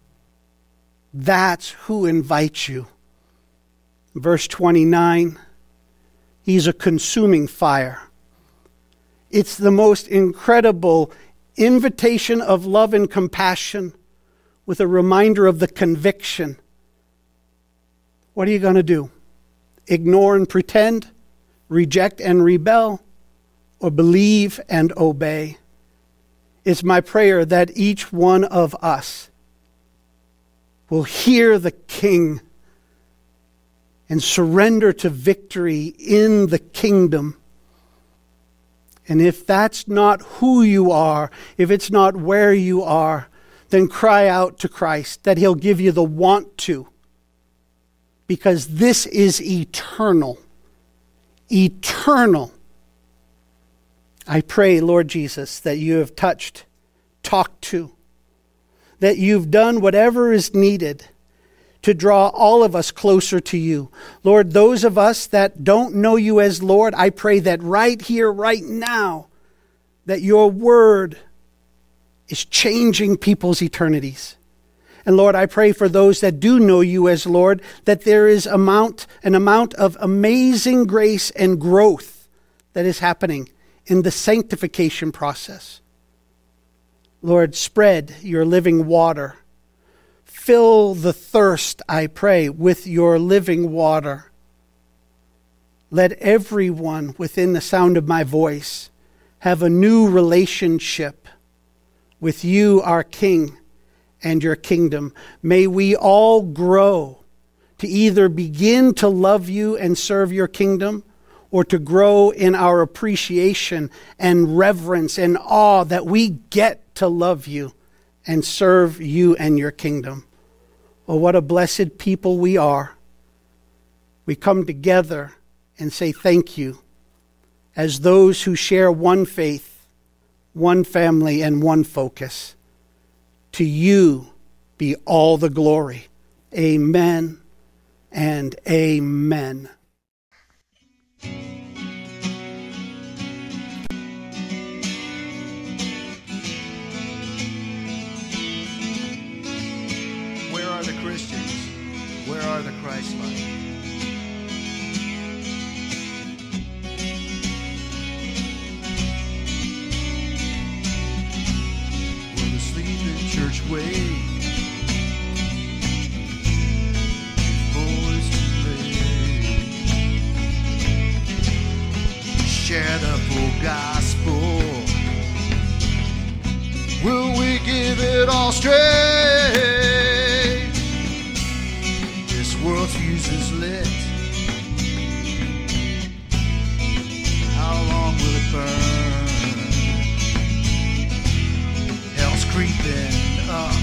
That's who invites you. Verse 29, he's a consuming fire. It's the most incredible invitation of love and compassion with a reminder of the conviction. What are you going to do? Ignore and pretend? Reject and rebel? Or believe and obey? It's my prayer that each one of us will hear the King and surrender to victory in the kingdom. And if that's not who you are, if it's not where you are, then cry out to Christ that he'll give you the want to. Because this is eternal. Eternal. I pray, Lord Jesus, that you have touched, talked to, that you've done whatever is needed to draw all of us closer to you. Lord, those of us that don't know you as Lord, I pray that right here, right now, that your word is changing people's eternities. And Lord, I pray for those that do know you as Lord, that there is an amount of amazing grace and growth that is happening in the sanctification process. Lord, spread your living water. Fill the thirst, I pray, with your living water. Let everyone within the sound of my voice have a new relationship with you, our King, and your kingdom. May we all grow to either begin to love you and serve your kingdom, or to grow in our appreciation and reverence and awe that we get to love you and serve you and your kingdom. Oh, what a blessed people we are. We come together and say thank you. as those who share one faith, one family, and one focus. To you be all the glory. Amen and amen. Where are the Christians? Where are the Christ-like? Will the sleeping church wake? Share the full gospel. Will we give it all straight? This world's fuse is lit. How long will it burn? Hell's creeping up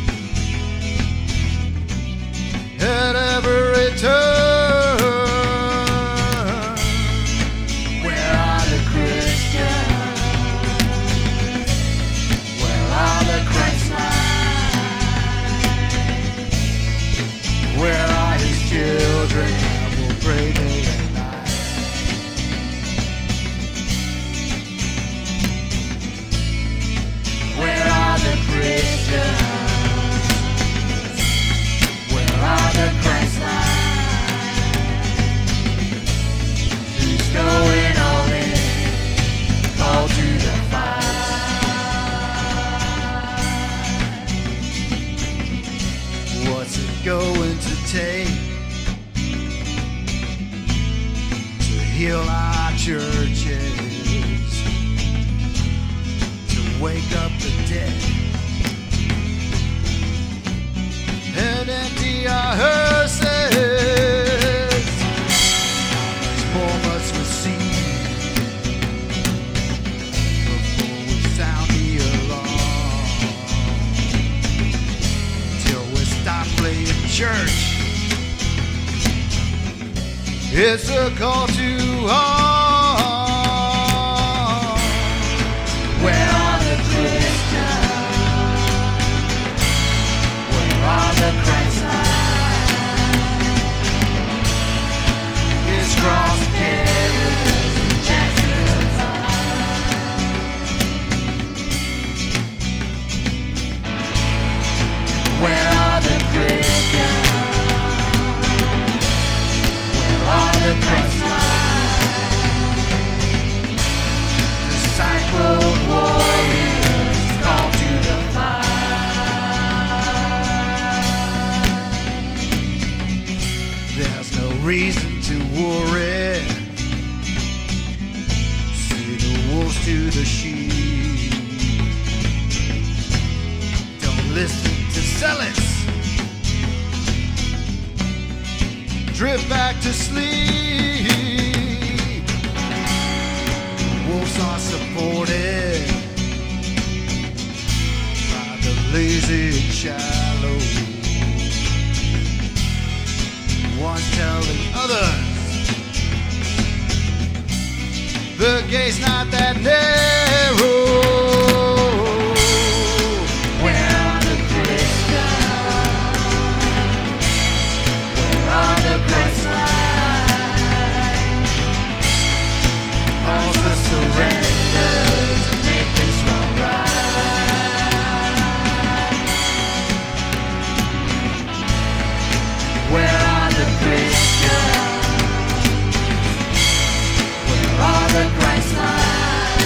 at every turn. Where are his children? I will pray day and night. Where are the Christians? Where are the Christ-like? Who's going all in? Called to the fight. What's it going to take to heal our churches, to wake up the dead and empty our hearses? Much more must we see before we sound the alarm, till we stop playing church. It's a call to arms. Where are the Christians? Where are the Christ-like? His cross carriers and chastens on. Where are the Christians? Are the Christ-like, disciple warriors called to the fight. There's no reason to worry. Say the wolves to the sheep. Don't listen to zealots. Drift back to sleep. Wolves are supported by the lazy and shallow. One's telling others the gate's not that narrow. Where are the Christians? Where are the Christ-like? All the surrender to make this one right. Where are the Christians? Where are the Christ-like?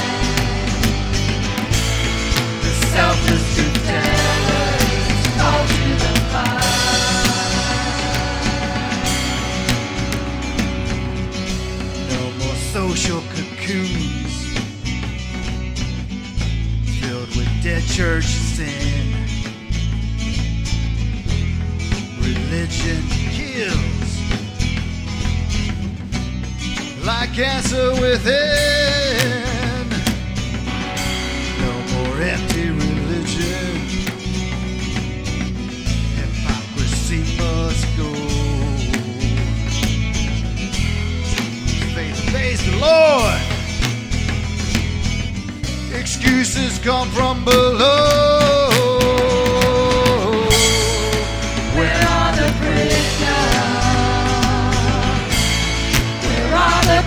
The selfless truth-tellers called to the fight. No more social cocoons filled with dead church sin. Religion kills like cancer within. No more empty religion. Hypocrisy must go. Faith obeys the Lord. come from below. Where are the Christians? Where are the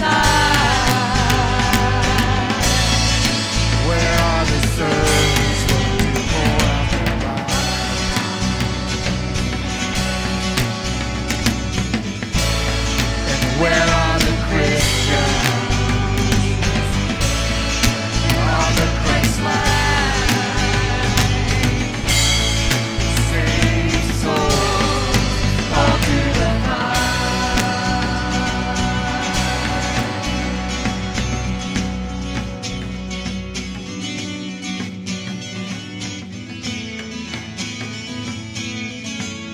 Christ-like? Where are the servants willing to pour out their lives? And where are the Christians? Where are the Christ-like? Save souls, all to the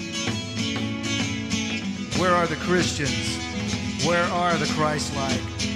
Where are the Christians? Where are the Christ-like?